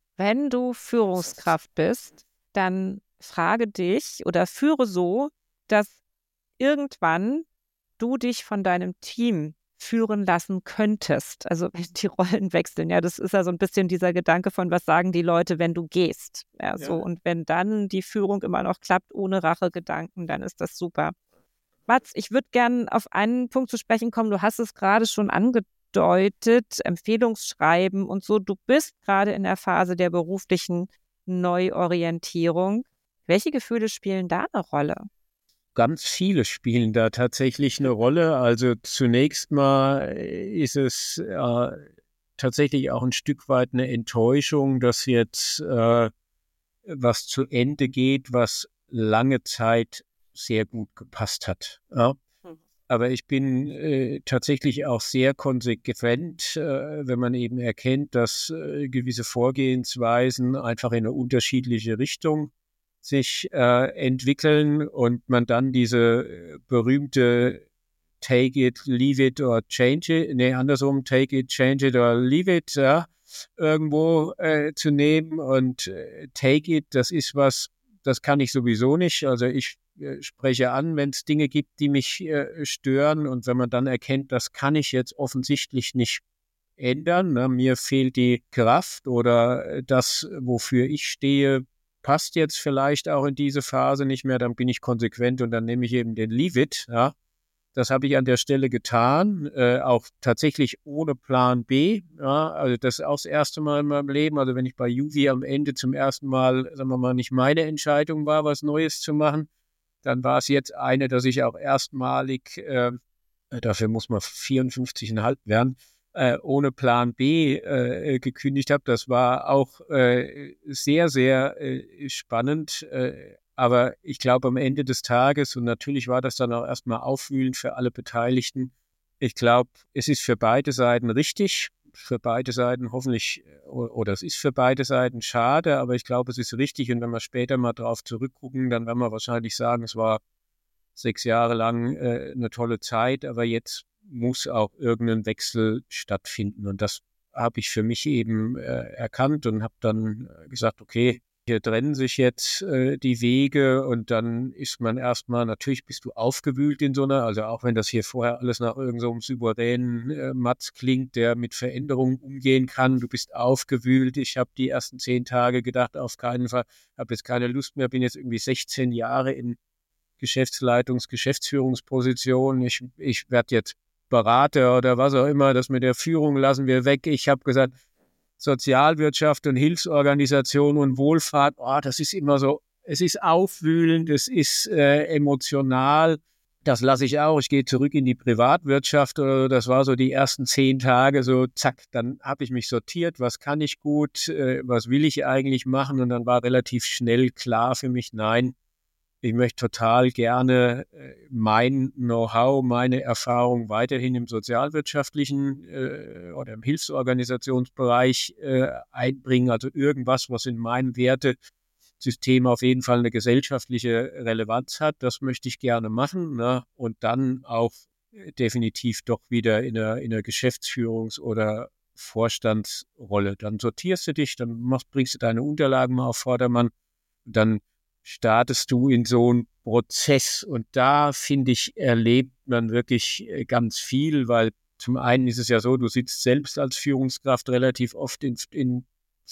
du Führungskraft bist, dann frage dich oder führe so, dass irgendwann du dich von deinem Team führen lassen könntest. Also wenn die Rollen wechseln, ja, das ist ja so ein bisschen dieser Gedanke von, was sagen die Leute, wenn du gehst. Ja, so. Und wenn dann die Führung immer noch klappt, ohne Rachegedanken, dann ist das super. Mats, ich würde gerne auf einen Punkt zu sprechen kommen. Du hast es gerade schon angedeutet, Empfehlungsschreiben und so. Du bist gerade in der Phase der beruflichen Neuorientierung. Welche Gefühle spielen da eine Rolle? Ganz viele spielen da tatsächlich eine Rolle. Also zunächst mal ist es tatsächlich auch ein Stück weit eine Enttäuschung, dass jetzt was zu Ende geht, was lange Zeit sehr gut gepasst hat. Ja? Aber ich bin tatsächlich auch sehr konsequent, wenn man eben erkennt, dass gewisse Vorgehensweisen einfach in eine unterschiedliche Richtung sich entwickeln und man dann diese berühmte Take it, leave it or change it, andersrum, take it, change it or leave it, ja, irgendwo zu nehmen. Und take it, das ist was, das kann ich sowieso nicht. Also ich spreche an, wenn es Dinge gibt, die mich stören. Und wenn man dann erkennt, das kann ich jetzt offensichtlich nicht ändern, ne? Mir fehlt die Kraft oder das, wofür ich stehe, passt jetzt vielleicht auch in diese Phase nicht mehr, dann bin ich konsequent und dann nehme ich eben den Leave it. Ja. Das habe ich an der Stelle getan, auch tatsächlich ohne Plan B. Ja. Also das ist auch das erste Mal in meinem Leben. Also wenn ich bei Juvi am Ende zum ersten Mal, sagen wir mal, nicht meine Entscheidung war, was Neues zu machen, dann war es jetzt eine, dass ich auch erstmalig, dafür muss man 54,5 werden, ohne Plan B gekündigt habe. Das war auch sehr, sehr spannend. Aber ich glaube, am Ende des Tages, und natürlich war das dann auch erstmal aufwühlend für alle Beteiligten, ich glaube, es ist für beide Seiten richtig, für beide Seiten hoffentlich, oder es ist für beide Seiten schade, aber ich glaube, es ist richtig. Und wenn wir später mal drauf zurückgucken, dann werden wir wahrscheinlich sagen, es war 6 Jahre lang eine tolle Zeit, aber jetzt muss auch irgendein Wechsel stattfinden. Und das habe ich für mich eben erkannt und habe dann gesagt, okay, hier trennen sich jetzt die Wege und dann ist man erstmal, natürlich bist du aufgewühlt in so einer, also auch wenn das hier vorher alles nach irgendeinem so souveränen Mats klingt, der mit Veränderungen umgehen kann, du bist aufgewühlt. Ich habe die ersten 10 Tage gedacht, auf keinen Fall, habe jetzt keine Lust mehr, bin jetzt irgendwie 16 Jahre in Geschäftsführungsposition. Ich werde jetzt Berater oder was auch immer, das mit der Führung lassen wir weg. Ich habe gesagt, Sozialwirtschaft und Hilfsorganisation und Wohlfahrt, das ist immer so, es ist aufwühlend, es ist emotional. Das lasse ich auch. Ich gehe zurück in die Privatwirtschaft. Das war so die ersten 10 Tage, so zack, dann habe ich mich sortiert. Was kann ich gut? Was will ich eigentlich machen? Und dann war relativ schnell klar für mich, nein, ich möchte total gerne mein Know-how, meine Erfahrung weiterhin im sozialwirtschaftlichen oder im Hilfsorganisationsbereich einbringen. Also irgendwas, was in meinem Wertesystem auf jeden Fall eine gesellschaftliche Relevanz hat. Das möchte ich gerne machen. Ne? Und dann auch definitiv doch wieder in einer Geschäftsführungs- oder Vorstandsrolle. Dann sortierst du dich, dann bringst du deine Unterlagen mal auf Vordermann. Dann startest du in so einen Prozess. Und da, finde ich, erlebt man wirklich ganz viel, weil zum einen ist es ja so, du sitzt selbst als Führungskraft relativ oft in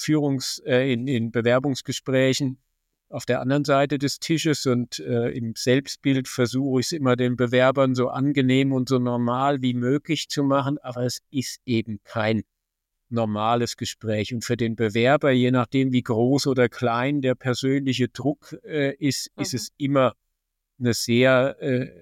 Bewerbungsgesprächen auf der anderen Seite des Tisches und im Selbstbild versuche ich es immer den Bewerbern so angenehm und so normal wie möglich zu machen, aber es ist eben kein normales Gespräch. Und für den Bewerber, je nachdem wie groß oder klein der persönliche Druck ist es immer eine sehr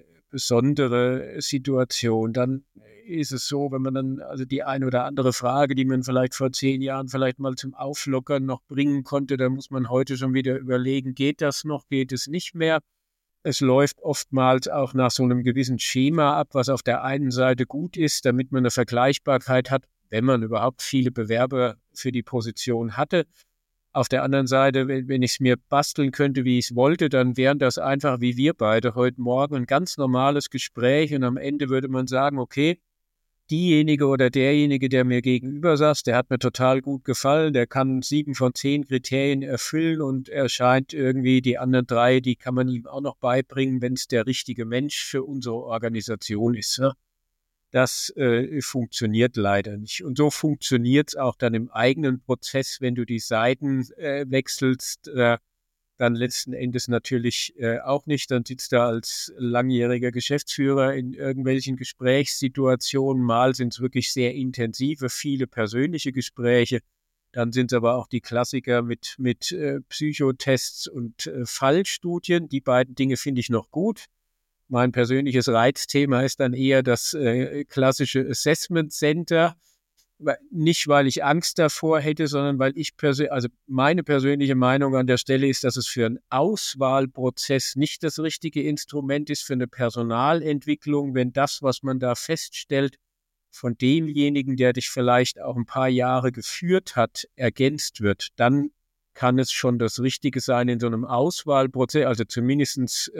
besondere Situation. Dann ist es so, wenn man dann also die eine oder andere Frage, die man vielleicht vor 10 Jahren vielleicht mal zum Auflockern noch bringen konnte, da muss man heute schon wieder überlegen, geht das noch, geht es nicht mehr? Es läuft oftmals auch nach so einem gewissen Schema ab, was auf der einen Seite gut ist, damit man eine Vergleichbarkeit hat, wenn man überhaupt viele Bewerber für die Position hatte. Auf der anderen Seite, wenn ich es mir basteln könnte, wie ich es wollte, dann wären das einfach wie wir beide heute Morgen ein ganz normales Gespräch und am Ende würde man sagen, okay, diejenige oder derjenige, der mir gegenüber saß, der hat mir total gut gefallen, der kann 7 von 10 Kriterien erfüllen und er scheint irgendwie die anderen 3, die kann man ihm auch noch beibringen, wenn es der richtige Mensch für unsere Organisation ist. Ja? Das funktioniert leider nicht. Und so funktioniert es auch dann im eigenen Prozess, wenn du die Seiten wechselst, dann letzten Endes natürlich auch nicht. Dann sitzt er als langjähriger Geschäftsführer in irgendwelchen Gesprächssituationen. Mal sind es wirklich sehr intensive, viele persönliche Gespräche. Dann sind es aber auch die Klassiker mit Psychotests und Fallstudien. Die beiden Dinge finde ich noch gut. Mein persönliches Reizthema ist dann eher das klassische Assessment Center. Nicht, weil ich Angst davor hätte, sondern weil also meine persönliche Meinung an der Stelle ist, dass es für einen Auswahlprozess nicht das richtige Instrument ist für eine Personalentwicklung, wenn das, was man da feststellt, von demjenigen, der dich vielleicht auch ein paar Jahre geführt hat, ergänzt wird, dann kann es schon das Richtige sein in so einem Auswahlprozess, also zumindestens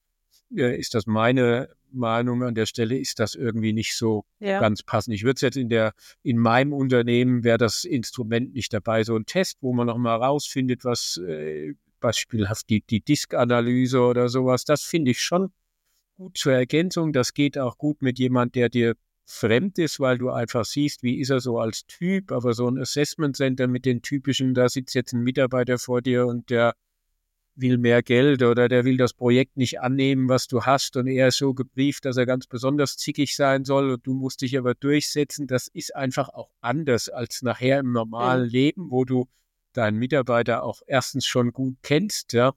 ist das meine Meinung an der Stelle, ist das irgendwie nicht so ganz passend. Ich würde es jetzt in meinem Unternehmen wäre das Instrument nicht dabei. So ein Test, wo man nochmal rausfindet, was beispielhaft die Disk-Analyse oder sowas, das finde ich schon gut zur Ergänzung. Das geht auch gut mit jemand, der dir fremd ist, weil du einfach siehst, wie ist er so als Typ. Aber so ein Assessment Center mit den typischen, da sitzt jetzt ein Mitarbeiter vor dir und der will mehr Geld oder der will das Projekt nicht annehmen, was du hast und er ist so gebrieft, dass er ganz besonders zickig sein soll und du musst dich aber durchsetzen. Das ist einfach auch anders als nachher im normalen Leben, wo du deinen Mitarbeiter auch erstens schon gut kennst, ja,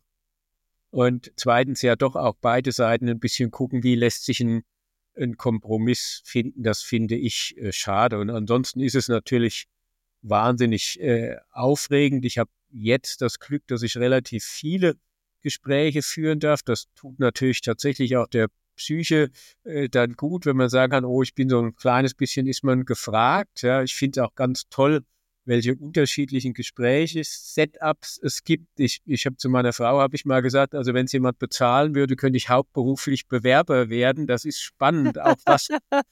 und zweitens ja doch auch beide Seiten ein bisschen gucken, wie lässt sich ein Kompromiss finden. Das finde ich schade und ansonsten ist es natürlich wahnsinnig aufregend. Ich habe jetzt das Glück, dass ich relativ viele Gespräche führen darf. Das tut natürlich tatsächlich auch der Psyche dann gut, wenn man sagen kann, oh, ich bin so ein kleines bisschen, ist man gefragt. Ja, ich finde es auch ganz toll, welche unterschiedlichen Gespräche, Setups es gibt. Ich habe zu meiner Frau, habe ich mal gesagt, also wenn es jemand bezahlen würde, könnte ich hauptberuflich Bewerber werden. Das ist spannend, auch was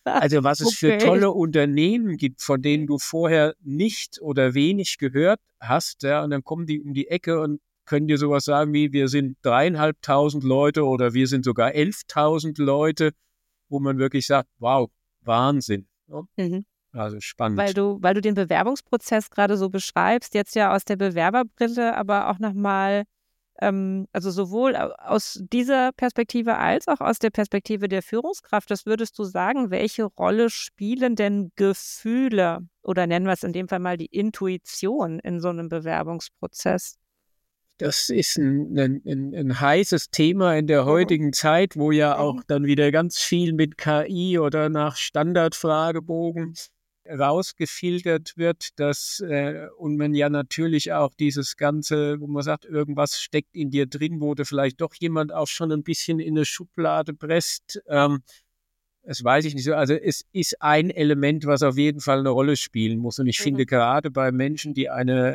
es für tolle Unternehmen gibt, von denen du vorher nicht oder wenig gehört hast. Ja, und dann kommen die um die Ecke und können dir sowas sagen wie, wir sind 3.500 Leute oder wir sind sogar 11.000 Leute, wo man wirklich sagt, wow, Wahnsinn. Ja? Also spannend. Weil du den Bewerbungsprozess gerade so beschreibst, jetzt ja aus der Bewerberbrille, aber auch nochmal, also sowohl aus dieser Perspektive als auch aus der Perspektive der Führungskraft, was würdest du sagen, welche Rolle spielen denn Gefühle oder nennen wir es in dem Fall mal die Intuition in so einem Bewerbungsprozess? Das ist ein heißes Thema in der heutigen Zeit, wo ja auch dann wieder ganz viel mit KI oder nach Standardfragebogen rausgefiltert wird, und man ja natürlich auch dieses Ganze, wo man sagt, irgendwas steckt in dir drin, wo du vielleicht doch jemand auch schon ein bisschen in eine Schublade presst. Das weiß ich nicht so. Also es ist ein Element, was auf jeden Fall eine Rolle spielen muss. Und ich finde gerade bei Menschen, die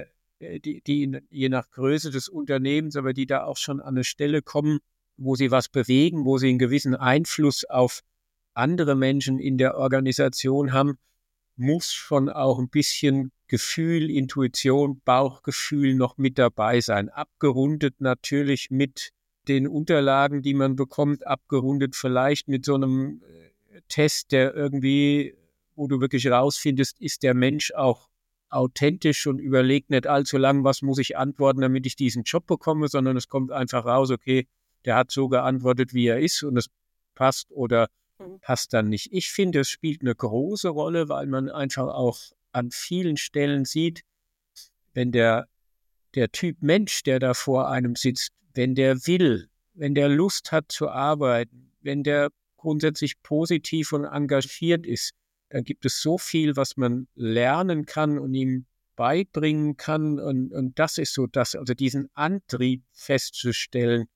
je nach Größe des Unternehmens, aber die da auch schon an eine Stelle kommen, wo sie was bewegen, wo sie einen gewissen Einfluss auf andere Menschen in der Organisation haben, muss schon auch ein bisschen Gefühl, Intuition, Bauchgefühl noch mit dabei sein. Abgerundet natürlich mit den Unterlagen, die man bekommt, abgerundet vielleicht mit so einem Test, der irgendwie, wo du wirklich rausfindest, ist der Mensch auch authentisch und überlegt nicht allzu lang, was muss ich antworten, damit ich diesen Job bekomme, sondern es kommt einfach raus, okay, der hat so geantwortet, wie er ist und es passt oder passt dann nicht. Ich finde, es spielt eine große Rolle, weil man einfach auch an vielen Stellen sieht, wenn der Typ Mensch, der da vor einem sitzt, wenn der will, wenn der Lust hat zu arbeiten, wenn der grundsätzlich positiv und engagiert ist, dann gibt es so viel, was man lernen kann und ihm beibringen kann. Und das ist so das, also diesen Antrieb festzustellen,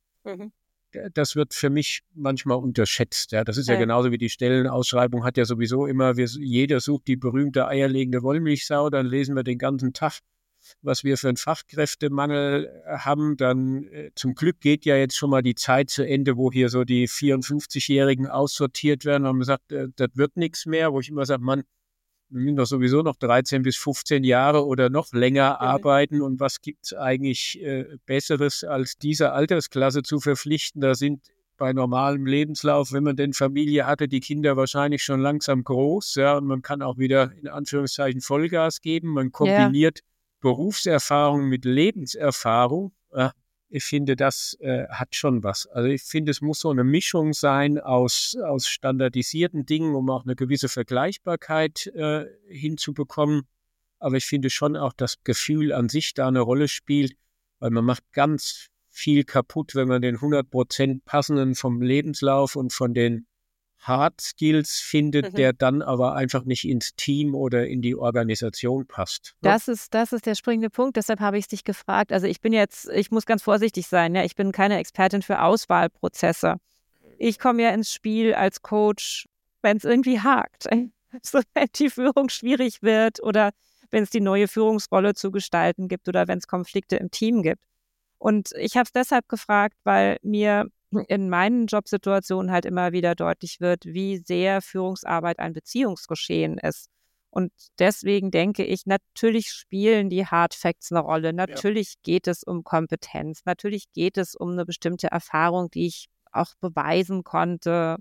das wird für mich manchmal unterschätzt. Ja, das ist ja genauso wie die Stellenausschreibung, hat ja sowieso immer, jeder sucht die berühmte eierlegende Wollmilchsau, dann lesen wir den ganzen Tag, was wir für einen Fachkräftemangel haben. Dann zum Glück geht ja jetzt schon mal die Zeit zu Ende, wo hier so die 54-Jährigen aussortiert werden und man sagt, das wird nichts mehr, wo ich immer sage, Mann, wir müssen doch sowieso noch 13 bis 15 Jahre oder noch länger arbeiten und was gibt es eigentlich Besseres, als diese Altersklasse zu verpflichten? Da sind bei normalem Lebenslauf, wenn man denn Familie hatte, die Kinder wahrscheinlich schon langsam groß, ja, und man kann auch wieder in Anführungszeichen Vollgas geben. Man kombiniert Berufserfahrung mit Lebenserfahrung. Ich finde, das hat schon was. Also ich finde, es muss so eine Mischung sein aus standardisierten Dingen, um auch eine gewisse Vergleichbarkeit hinzubekommen. Aber ich finde schon auch, das Gefühl an sich da eine Rolle spielt, weil man macht ganz viel kaputt, wenn man den 100% passenden vom Lebenslauf und von den Hard Skills findet, der dann aber einfach nicht ins Team oder in die Organisation passt. Das ist der springende Punkt, deshalb habe ich dich gefragt. Also ich muss ganz vorsichtig sein, ja, ich bin keine Expertin für Auswahlprozesse. Ich komme ja ins Spiel als Coach, wenn es irgendwie hakt. Also wenn die Führung schwierig wird oder wenn es die neue Führungsrolle zu gestalten gibt oder wenn es Konflikte im Team gibt. Und ich habe es deshalb gefragt, weil mir in meinen Jobsituationen halt immer wieder deutlich wird, wie sehr Führungsarbeit ein Beziehungsgeschehen ist. Und deswegen denke ich, natürlich spielen die Hard Facts eine Rolle. Natürlich geht es um Kompetenz. Natürlich geht es um eine bestimmte Erfahrung, die ich auch beweisen konnte,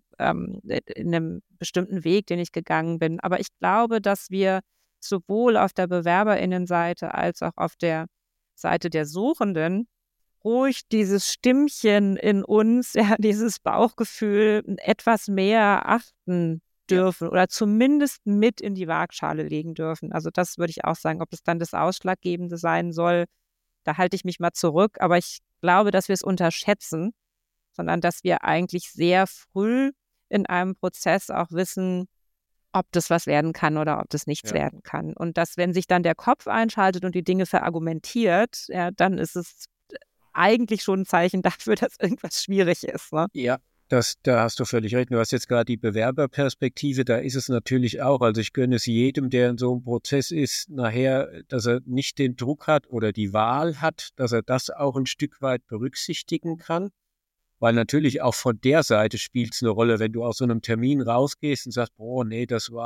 in einem bestimmten Weg, den ich gegangen bin. Aber ich glaube, dass wir sowohl auf der BewerberInnenseite als auch auf der Seite der Suchenden ruhig dieses Stimmchen in uns, ja, dieses Bauchgefühl etwas mehr achten dürfen oder zumindest mit in die Waagschale legen dürfen. Also das würde ich auch sagen, ob es dann das Ausschlaggebende sein soll, da halte ich mich mal zurück. Aber ich glaube, dass wir es unterschätzen, sondern dass wir eigentlich sehr früh in einem Prozess auch wissen, ob das was werden kann oder ob das nichts werden kann. Und dass, wenn sich dann der Kopf einschaltet und die Dinge verargumentiert, ja, dann ist es eigentlich schon ein Zeichen dafür, dass irgendwas schwierig ist. Ne? Ja, da hast du völlig recht. Du hast jetzt gerade die Bewerberperspektive, da ist es natürlich auch. Also ich gönne es jedem, der in so einem Prozess ist, nachher, dass er nicht den Druck hat oder die Wahl hat, dass er das auch ein Stück weit berücksichtigen kann. Weil natürlich auch von der Seite spielt es eine Rolle, wenn du aus so einem Termin rausgehst und sagst, boah, nee,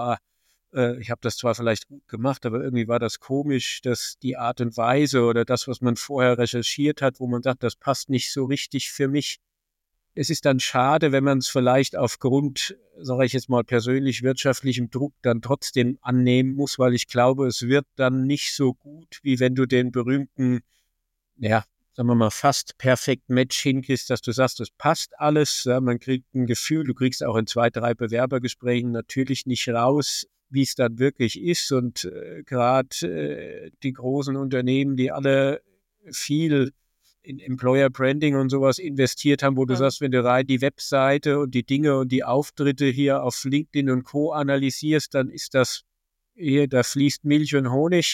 ich habe das zwar vielleicht gut gemacht, aber irgendwie war das komisch, dass die Art und Weise oder das, was man vorher recherchiert hat, wo man sagt, das passt nicht so richtig für mich. Es ist dann schade, wenn man es vielleicht aufgrund, sage ich jetzt mal, persönlich wirtschaftlichem Druck dann trotzdem annehmen muss, weil ich glaube, es wird dann nicht so gut, wie wenn du den berühmten, ja, sagen wir mal, fast perfekt Match hinkriegst, dass du sagst, das passt alles. Ja, man kriegt ein Gefühl, du kriegst auch in 2, 3 Bewerbergesprächen natürlich nicht raus, wie es dann wirklich ist. Und gerade die großen Unternehmen, die alle viel in Employer Branding und sowas investiert haben, wo du sagst, wenn du rein die Webseite und die Dinge und die Auftritte hier auf LinkedIn und Co. analysierst, dann ist das hier, da fließt Milch und Honig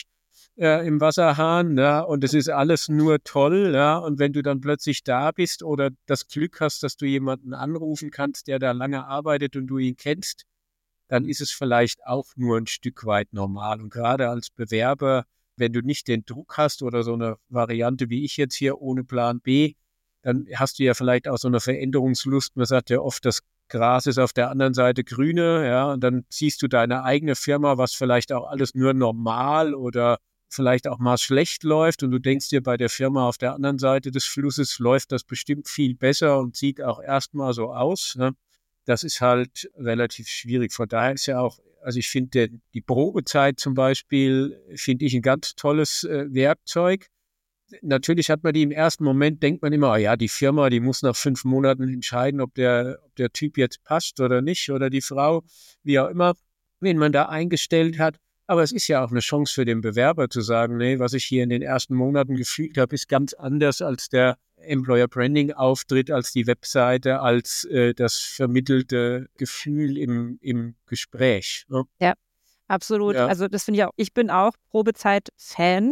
im Wasserhahn, ja, und es ist alles nur toll, ja, und wenn du dann plötzlich da bist oder das Glück hast, dass du jemanden anrufen kannst, der da lange arbeitet und du ihn kennst, dann ist es vielleicht auch nur ein Stück weit normal. Und gerade als Bewerber, wenn du nicht den Druck hast oder so eine Variante wie ich jetzt hier ohne Plan B, dann hast du ja vielleicht auch so eine Veränderungslust. Man sagt ja oft, das Gras ist auf der anderen Seite grüner, ja, und dann siehst du deine eigene Firma, was vielleicht auch alles nur normal oder vielleicht auch mal schlecht läuft und du denkst dir, bei der Firma auf der anderen Seite des Flusses läuft das bestimmt viel besser und sieht auch erstmal so aus, ne? Das ist halt relativ schwierig. Von daher ist ja auch, also ich finde die Probezeit zum Beispiel, finde ich ein ganz tolles Werkzeug. Natürlich hat man die im ersten Moment, denkt man immer, ja, die Firma, die muss nach 5 Monaten entscheiden, ob der Typ jetzt passt oder nicht oder die Frau, wie auch immer, wen man da eingestellt hat. Aber es ist ja auch eine Chance für den Bewerber zu sagen, nee, was ich hier in den ersten Monaten gefühlt habe, ist ganz anders als der Employer Branding Auftritt, als die Webseite, als das vermittelte Gefühl im Gespräch. Ne? Ja, absolut. Ja. Also das finde ich auch, ich bin auch Probezeit-Fan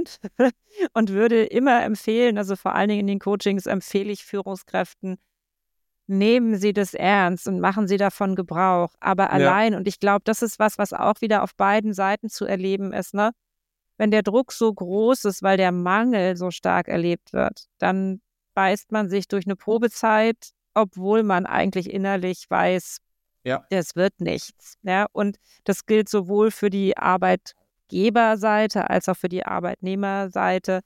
und würde immer empfehlen, also vor allen Dingen in den Coachings empfehle ich Führungskräften, nehmen Sie das ernst und machen Sie davon Gebrauch, aber allein. Und ich glaube, das ist was auch wieder auf beiden Seiten zu erleben ist, ne? Wenn der Druck so groß ist, weil der Mangel so stark erlebt wird, dann beißt man sich durch eine Probezeit, obwohl man eigentlich innerlich weiß, das wird nichts. Ja? Und das gilt sowohl für die Arbeitgeberseite als auch für die Arbeitnehmerseite.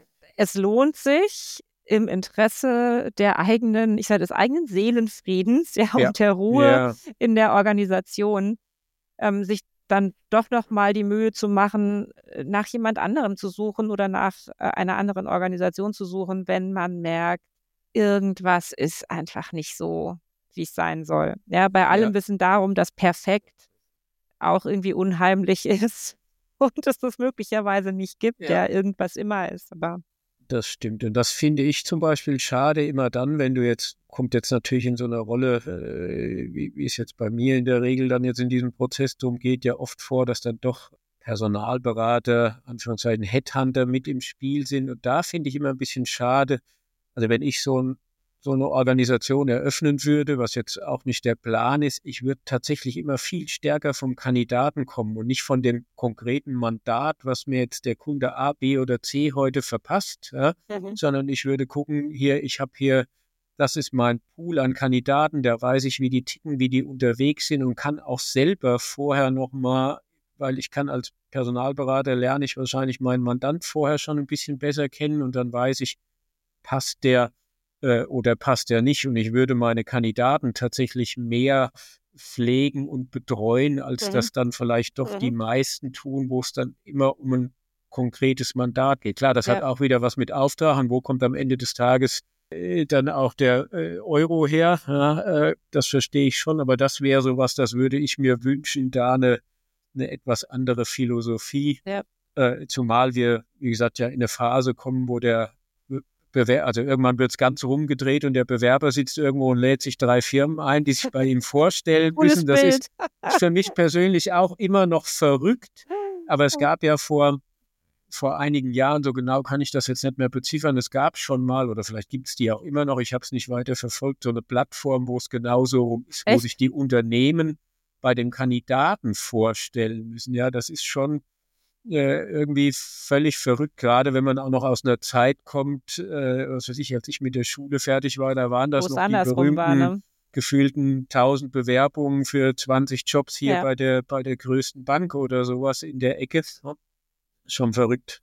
Es lohnt sich, im Interesse der eigenen, des eigenen Seelenfriedens, und der Ruhe in der Organisation, sich dann doch noch mal die Mühe zu machen, nach jemand anderem zu suchen oder nach einer anderen Organisation zu suchen, wenn man merkt, irgendwas ist einfach nicht so, wie es sein soll. Ja, bei allem Wissen darum, dass perfekt auch irgendwie unheimlich ist und es das möglicherweise nicht gibt, irgendwas immer ist, aber das stimmt. Und das finde ich zum Beispiel schade immer dann, wenn du kommt jetzt natürlich in so eine Rolle, wie es jetzt bei mir in der Regel dann jetzt in diesem Prozess drum geht, ja oft vor, dass dann doch Personalberater, Anführungszeichen Headhunter mit im Spiel sind. Und da finde ich immer ein bisschen schade. Also wenn ich so eine Organisation eröffnen würde, was jetzt auch nicht der Plan ist, ich würde tatsächlich immer viel stärker vom Kandidaten kommen und nicht von dem konkreten Mandat, was mir jetzt der Kunde A, B oder C heute verpasst, sondern ich würde gucken, das ist mein Pool an Kandidaten, da weiß ich, wie die ticken, wie die unterwegs sind und kann auch selber vorher nochmal, weil ich kann als Personalberater, lerne ich wahrscheinlich meinen Mandant vorher schon ein bisschen besser kennen und dann weiß ich, passt der oder passt der nicht. Und ich würde meine Kandidaten tatsächlich mehr pflegen und betreuen, als das dann vielleicht doch die meisten tun, wo es dann immer um ein konkretes Mandat geht. Klar, das hat auch wieder was mit Auftrag und wo kommt am Ende des Tages dann auch der Euro her. Ja, das verstehe ich schon, aber das wäre sowas, das würde ich mir wünschen, da eine etwas andere Philosophie. Ja. Zumal wir, wie gesagt, ja in eine Phase kommen, wo also irgendwann wird es ganz rumgedreht und der Bewerber sitzt irgendwo und lädt sich 3 Firmen ein, die sich bei ihm vorstellen müssen. Das ist für mich persönlich auch immer noch verrückt. Aber es gab ja vor einigen Jahren, so genau kann ich das jetzt nicht mehr beziffern, es gab schon mal, oder vielleicht gibt es die auch immer noch, ich habe es nicht weiter verfolgt, so eine Plattform, wo es genauso ist, wo sich die Unternehmen bei den Kandidaten vorstellen müssen. Ja, das ist schon irgendwie völlig verrückt, gerade wenn man auch noch aus einer Zeit kommt, was weiß ich, als ich mit der Schule fertig war, da waren das noch die berühmten, gefühlten 1000 Bewerbungen für 20 Jobs hier bei der größten Bank oder sowas in der Ecke. Schon verrückt.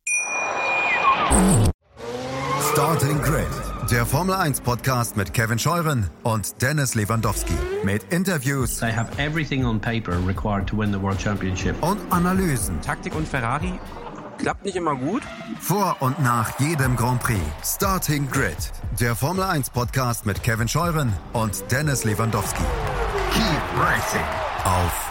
Starting Grid, der Formel-1-Podcast mit Kevin Scheuren und Dennis Lewandowski. Mit Interviews. I have everything on paper required to win the World Championship. Und Analysen. Taktik und Ferrari klappt nicht immer gut. Vor und nach jedem Grand Prix. Starting Grid, der Formel-1-Podcast mit Kevin Scheuren und Dennis Lewandowski. Keep racing. Auf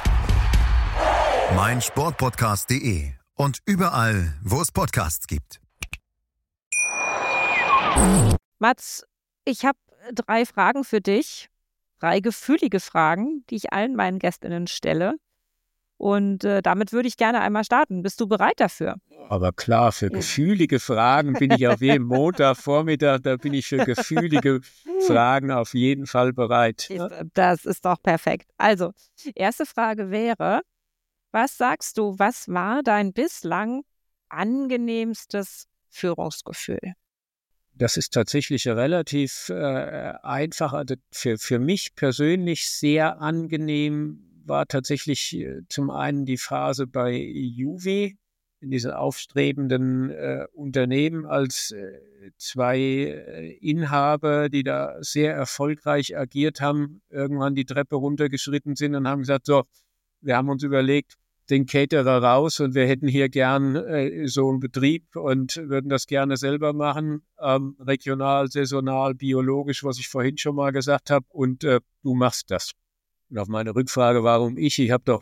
meinsportpodcast.de und überall, wo es Podcasts gibt. Mats, ich habe 3 Fragen für dich, 3 gefühlige Fragen, die ich allen meinen GästInnen stelle. Und damit würde ich gerne einmal starten. Bist du bereit dafür? Aber klar, für gefühlige Fragen bin ich auf jeden Montagvormittag, da bin ich für gefühlige Fragen auf jeden Fall bereit. Das ist doch perfekt. Also, erste Frage wäre, was sagst du, was war dein bislang angenehmstes Führungsgefühl? Das ist tatsächlich relativ einfach. Also für mich persönlich sehr angenehm war tatsächlich zum einen die Phase bei Juve, in diesen aufstrebenden Unternehmen als 2 Inhaber, die da sehr erfolgreich agiert haben, irgendwann die Treppe runtergeschritten sind und haben gesagt, so, wir haben uns überlegt, den Caterer raus und wir hätten hier gern so einen Betrieb und würden das gerne selber machen, regional, saisonal, biologisch, was ich vorhin schon mal gesagt habe, und du machst das. Und auf meine Rückfrage, warum ich habe doch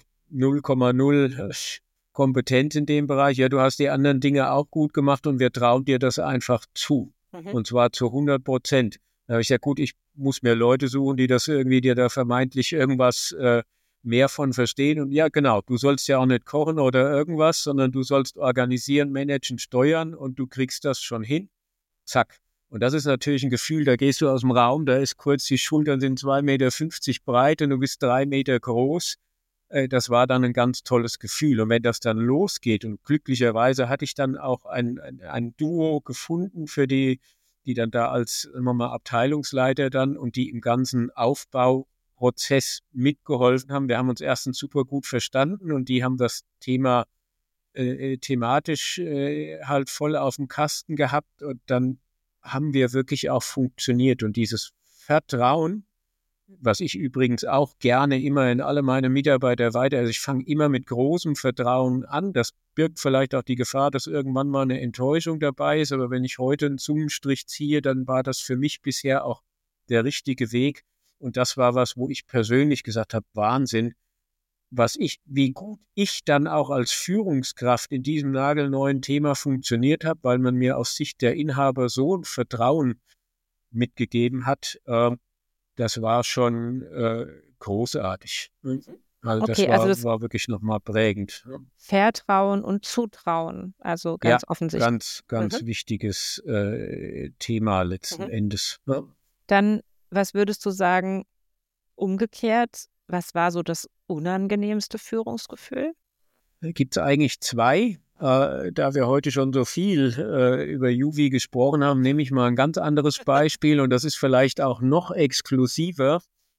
0,0 Kompetenz in dem Bereich. Ja, du hast die anderen Dinge auch gut gemacht und wir trauen dir das einfach zu. Und zwar zu 100%. Da habe ich gesagt, gut, ich muss mir Leute suchen, die das irgendwie dir da vermeintlich irgendwas mehr von verstehen. Und ja, genau, du sollst ja auch nicht kochen oder irgendwas, sondern du sollst organisieren, managen, steuern und du kriegst das schon hin. Zack. Und das ist natürlich ein Gefühl, da gehst du aus dem Raum, da ist kurz, die Schultern sind 2,50 Meter breit und du bist 3 Meter groß. Das war dann ein ganz tolles Gefühl. Und wenn das dann losgeht, und glücklicherweise hatte ich dann auch ein Duo gefunden für die dann da als, sagen wir mal, Abteilungsleiter dann und die im ganzen Aufbauprozess mitgeholfen haben. Wir haben uns erstens super gut verstanden und die haben das Thema thematisch halt voll auf dem Kasten gehabt und dann haben wir wirklich auch funktioniert. Und dieses Vertrauen, was ich übrigens auch gerne immer in alle meine Mitarbeiter also ich fange immer mit großem Vertrauen an. Das birgt vielleicht auch die Gefahr, dass irgendwann mal eine Enttäuschung dabei ist. Aber wenn ich heute einen Zungenstrich ziehe, dann war das für mich bisher auch der richtige Weg. Und das war was, wo ich persönlich gesagt habe, Wahnsinn, wie gut ich dann auch als Führungskraft in diesem nagelneuen Thema funktioniert habe, weil man mir aus Sicht der Inhaber so ein Vertrauen mitgegeben hat. Das war schon großartig. Also Okay, das war wirklich nochmal prägend. Vertrauen und Zutrauen, also ganz offensichtlich. Ganz wichtiges Thema letzten Endes. Ja. Dann, was würdest du sagen, umgekehrt, was war so das unangenehmste Führungsgefühl? Gibt es eigentlich 2. Da wir heute schon so viel über Juve gesprochen haben, nehme ich mal ein ganz anderes Beispiel und das ist vielleicht auch noch exklusiver,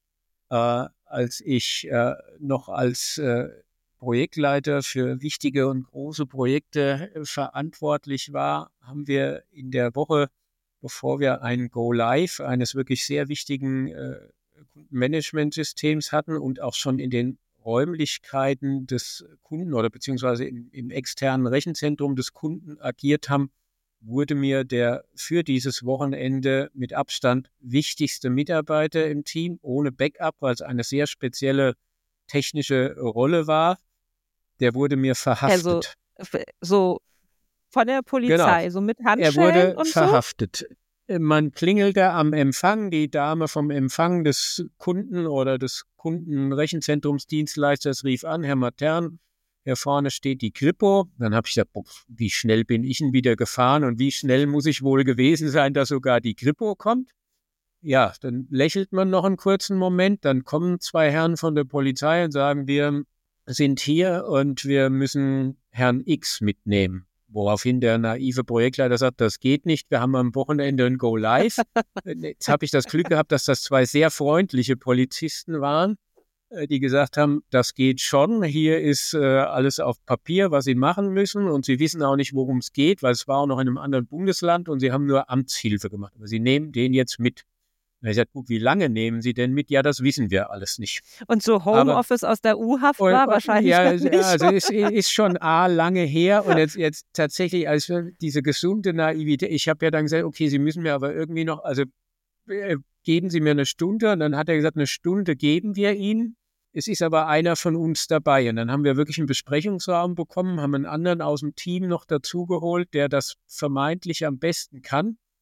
als ich noch als Projektleiter für wichtige und große Projekte verantwortlich war, haben wir in der Woche, bevor wir ein Go-Live eines wirklich sehr wichtigen Kundenmanagementsystems hatten und auch schon in den Räumlichkeiten des Kunden oder beziehungsweise im externen Rechenzentrum des Kunden agiert haben, wurde mir der für dieses Wochenende mit Abstand wichtigste Mitarbeiter im Team ohne Backup, weil es eine sehr spezielle technische Rolle war, der wurde mir verhaftet. Also so von der Polizei, genau. So mit Handschellen er wurde und verhaftet. Man klingelte am Empfang, die Dame vom Empfang des Kunden oder des Kundenrechenzentrumsdienstleisters rief an, Herr Matern, hier vorne steht die Kripo. Dann habe ich gesagt, wie schnell bin ich denn wieder gefahren und wie schnell muss ich wohl gewesen sein, dass sogar die Kripo kommt? Ja, dann lächelt man noch einen kurzen Moment, dann kommen 2 Herren von der Polizei und sagen, wir sind hier und wir müssen Herrn X mitnehmen. Woraufhin der naive Projektleiter sagt, das geht nicht, wir haben am Wochenende ein Go-Live. Jetzt habe ich das Glück gehabt, dass das 2 sehr freundliche Polizisten waren, die gesagt haben, das geht schon, hier ist alles auf Papier, was Sie machen müssen und Sie wissen auch nicht, worum es geht, weil es war auch noch in einem anderen Bundesland und Sie haben nur Amtshilfe gemacht. Aber Sie nehmen den jetzt mit. Und ich sagte, gut, wie lange nehmen Sie denn mit? Ja, das wissen wir alles nicht. Und so Homeoffice aus der U-Haft war wahrscheinlich nicht. Ja, also es ist schon lange her und jetzt tatsächlich, also diese gesunde Naivität, ich habe ja dann gesagt, okay, Sie müssen mir aber irgendwie noch, also geben Sie mir eine Stunde und dann hat er gesagt, eine Stunde geben wir Ihnen. Es ist aber einer von uns dabei und dann haben wir wirklich einen Besprechungsraum bekommen, haben einen anderen aus dem Team noch dazugeholt, der das vermeintlich am besten kann.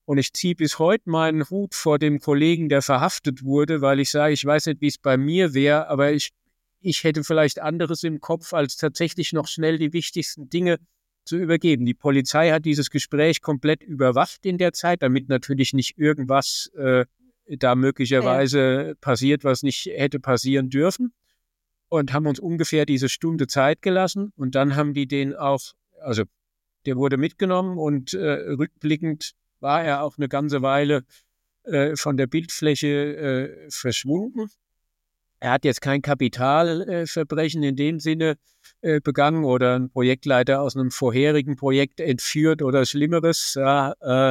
Und ich ziehe bis heute meinen Hut vor dem Kollegen, der verhaftet wurde, weil ich sage, ich weiß nicht, wie es bei mir wäre, aber ich hätte vielleicht anderes im Kopf, als tatsächlich noch schnell die wichtigsten Dinge zu übergeben. Die Polizei hat dieses Gespräch komplett überwacht in der Zeit, damit natürlich nicht irgendwas da möglicherweise passiert, was nicht hätte passieren dürfen. Und haben uns ungefähr diese Stunde Zeit gelassen. Und dann haben die den auch, also der wurde mitgenommen und rückblickend war er auch eine ganze Weile von der Bildfläche verschwunden. Er hat jetzt kein Kapitalverbrechen in dem Sinne begangen oder einen Projektleiter aus einem vorherigen Projekt entführt oder Schlimmeres. Ja,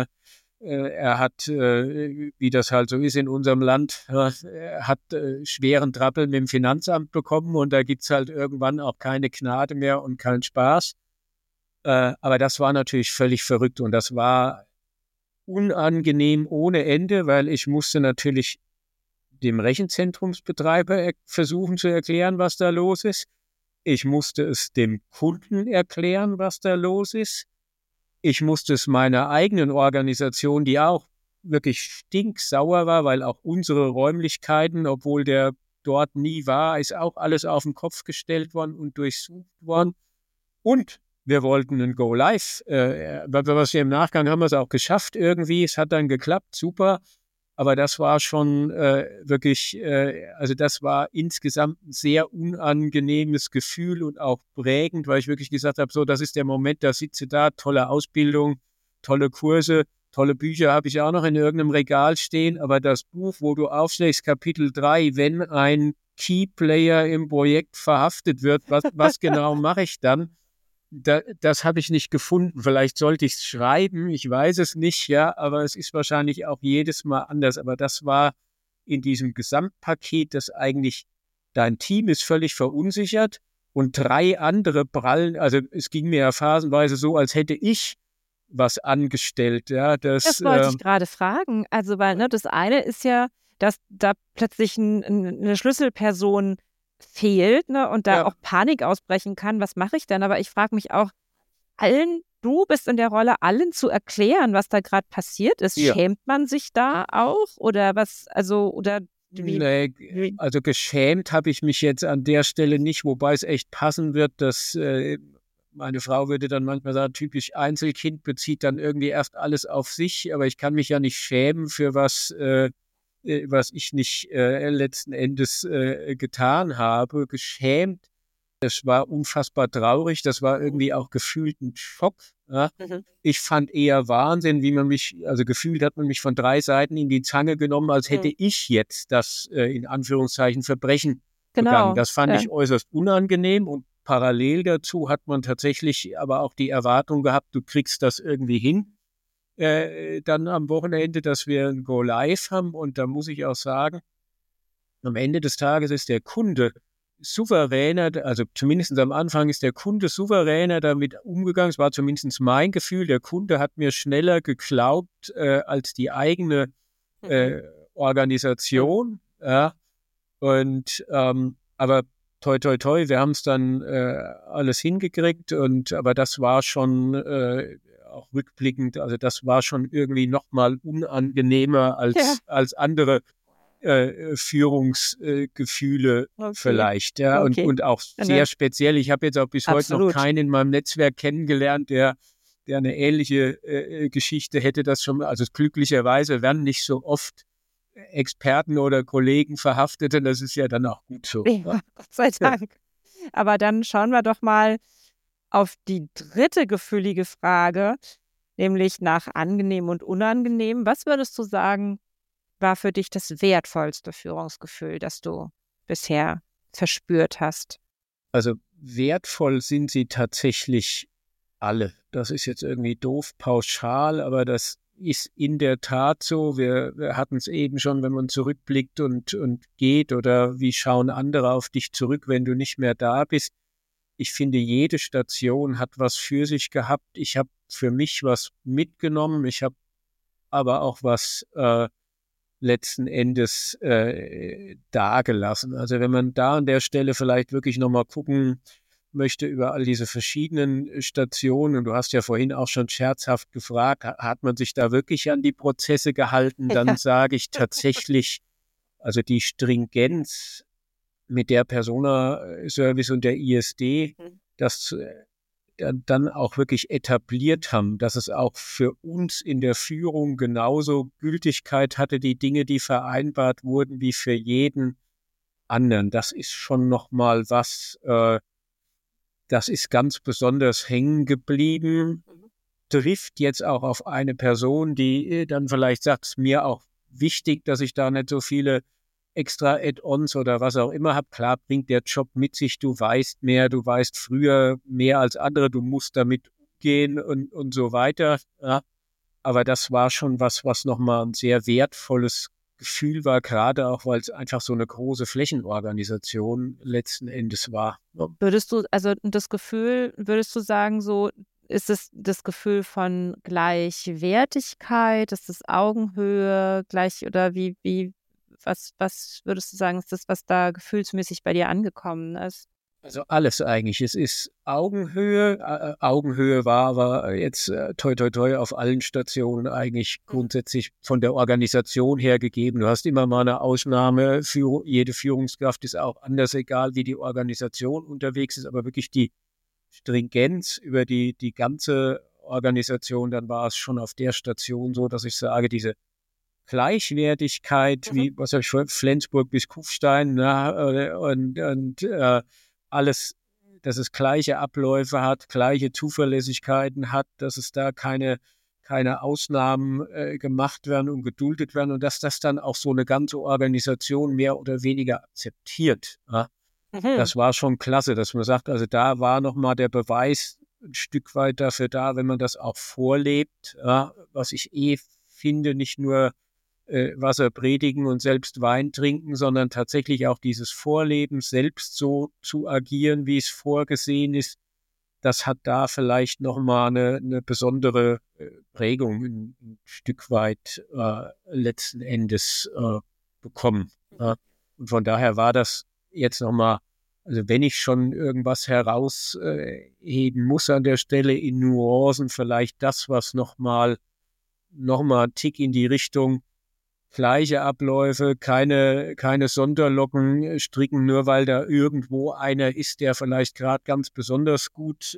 er hat, wie das halt so ist in unserem Land, er hat schweren Trappel mit dem Finanzamt bekommen und da gibt's halt irgendwann auch keine Gnade mehr und keinen Spaß. Aber das war natürlich völlig verrückt und das war unangenehm ohne Ende, weil ich musste natürlich dem Rechenzentrumsbetreiber versuchen zu erklären, was da los ist. Ich musste es dem Kunden erklären, was da los ist. Ich musste es meiner eigenen Organisation, die auch wirklich stinksauer war, weil auch unsere Räumlichkeiten, obwohl der dort nie war, ist auch alles auf den Kopf gestellt worden und durchsucht worden. Und wir wollten ein Go Live. Was wir im Nachgang haben wir es auch geschafft irgendwie. Es hat dann geklappt, super. Aber das war schon wirklich, also das war insgesamt ein sehr unangenehmes Gefühl und auch prägend, weil ich wirklich gesagt habe, so, das ist der Moment, da sitze da, tolle Ausbildung, tolle Kurse, tolle Bücher habe ich auch noch in irgendeinem Regal stehen, aber das Buch, wo du aufschlägst, Kapitel 3, wenn ein Keyplayer im Projekt verhaftet wird, was genau mache ich dann? Das habe ich nicht gefunden. Vielleicht sollte ich es schreiben, ich weiß es nicht, ja, aber es ist wahrscheinlich auch jedes Mal anders. Aber das war in diesem Gesamtpaket, das eigentlich, dein Team ist völlig verunsichert und 3 andere prallen, also es ging mir ja phasenweise so, als hätte ich was angestellt. Ja, das wollte ich gerade fragen. Also, weil das eine ist ja, dass da plötzlich eine Schlüsselperson fehlt, ne, und da auch Panik ausbrechen kann. Was mache ich denn? Aber ich frage mich auch, du bist in der Rolle, allen zu erklären, was da gerade passiert ist. Ja. Schämt man sich da auch? Oder was, also, oder wie? Nee, also geschämt habe ich mich jetzt an der Stelle nicht, wobei es echt passen wird, dass meine Frau würde dann manchmal sagen, typisch Einzelkind, bezieht dann irgendwie erst alles auf sich, aber ich kann mich ja nicht schämen für was ich nicht letzten Endes getan habe, geschämt. Das war unfassbar traurig, das war irgendwie auch gefühlt ein Schock. Ja. Ich fand eher Wahnsinn, wie man mich, also gefühlt hat man mich von 3 Seiten in die Zange genommen, als hätte ich jetzt das, in Anführungszeichen, Verbrechen begangen. Das fand ich äußerst unangenehm und parallel dazu hat man tatsächlich aber auch die Erwartung gehabt, du kriegst das irgendwie hin. Dann am Wochenende, dass wir ein Go Live haben und da muss ich auch sagen, am Ende des Tages ist der Kunde souveräner, also zumindest am Anfang ist der Kunde souveräner damit umgegangen, es war zumindest mein Gefühl, der Kunde hat mir schneller geglaubt als die eigene Organisation, ja, und aber toi toi toi, wir haben es dann alles hingekriegt aber das war schon auch rückblickend, also das war schon irgendwie nochmal unangenehmer als andere Führungsgefühle vielleicht. Ja, und auch sehr speziell. Ich habe jetzt auch bis heute noch keinen in meinem Netzwerk kennengelernt, der eine ähnliche Geschichte hätte. Das schon, also glücklicherweise werden nicht so oft Experten oder Kollegen verhaftet und das ist ja dann auch gut so. Ja, Gott sei Dank. Ja. Aber dann schauen wir doch mal auf die dritte gefühlige Frage, nämlich nach angenehm und unangenehm. Was würdest du sagen, war für dich das wertvollste Führungsgefühl, das du bisher verspürt hast? Also wertvoll sind sie tatsächlich alle. Das ist jetzt irgendwie doof pauschal, aber das ist in der Tat so. Wir hatten es eben schon, wenn man zurückblickt und geht oder wie schauen andere auf dich zurück, wenn du nicht mehr da bist. Ich finde, jede Station hat was für sich gehabt. Ich habe für mich was mitgenommen. Ich habe aber auch was letzten Endes dagelassen. Also wenn man da an der Stelle vielleicht wirklich nochmal gucken möchte über all diese verschiedenen Stationen, und du hast ja vorhin auch schon scherzhaft gefragt, hat man sich da wirklich an die Prozesse gehalten? Dann sage ich tatsächlich, also die Stringenz mit der Persona-Service und der ISD, das dann auch wirklich etabliert haben, dass es auch für uns in der Führung genauso Gültigkeit hatte, die Dinge, die vereinbart wurden, wie für jeden anderen. Das ist schon nochmal was, das ist ganz besonders hängen geblieben, trifft jetzt auch auf eine Person, die dann vielleicht sagt, es ist mir auch wichtig, dass ich da nicht so viele extra Add-ons oder was auch immer habe. Klar bringt der Job mit sich, du weißt mehr, du weißt früher mehr als andere, du musst damit umgehen und so weiter. Ja. Aber das war schon was nochmal ein sehr wertvolles Gefühl war, gerade auch, weil es einfach so eine große Flächenorganisation letzten Endes war. Ja. Würdest du sagen, so ist es das Gefühl von Gleichwertigkeit, ist es Augenhöhe, gleich oder was würdest du sagen, ist das, was da gefühlsmäßig bei dir angekommen ist? Also alles eigentlich. Es ist Augenhöhe. Augenhöhe war aber jetzt toi toi toi auf allen Stationen eigentlich grundsätzlich von der Organisation her gegeben. Du hast immer mal eine Ausnahme. Jede Führungskraft ist auch anders, egal wie die Organisation unterwegs ist, aber wirklich die Stringenz über die ganze Organisation, dann war es schon auf der Station so, dass ich sage, diese Gleichwertigkeit, wie was habe ich von Flensburg bis Kufstein, und alles, dass es gleiche Abläufe hat, gleiche Zuverlässigkeiten hat, dass es da keine Ausnahmen gemacht werden und geduldet werden und dass das dann auch so eine ganze Organisation mehr oder weniger akzeptiert. Ja? Das war schon klasse, dass man sagt, also da war nochmal der Beweis ein Stück weit dafür da, wenn man das auch vorlebt, ja? Was ich finde, nicht nur Wasser predigen und selbst Wein trinken, sondern tatsächlich auch dieses Vorleben, selbst so zu agieren, wie es vorgesehen ist, das hat da vielleicht nochmal eine besondere Prägung ein Stück weit letzten Endes bekommen. Ja. Und von daher war das jetzt nochmal, also wenn ich schon irgendwas herausheben muss an der Stelle in Nuancen, vielleicht das, was nochmal einen Tick in die Richtung gleiche Abläufe, keine Sonderlocken stricken, nur weil da irgendwo einer ist, der vielleicht gerade ganz besonders gut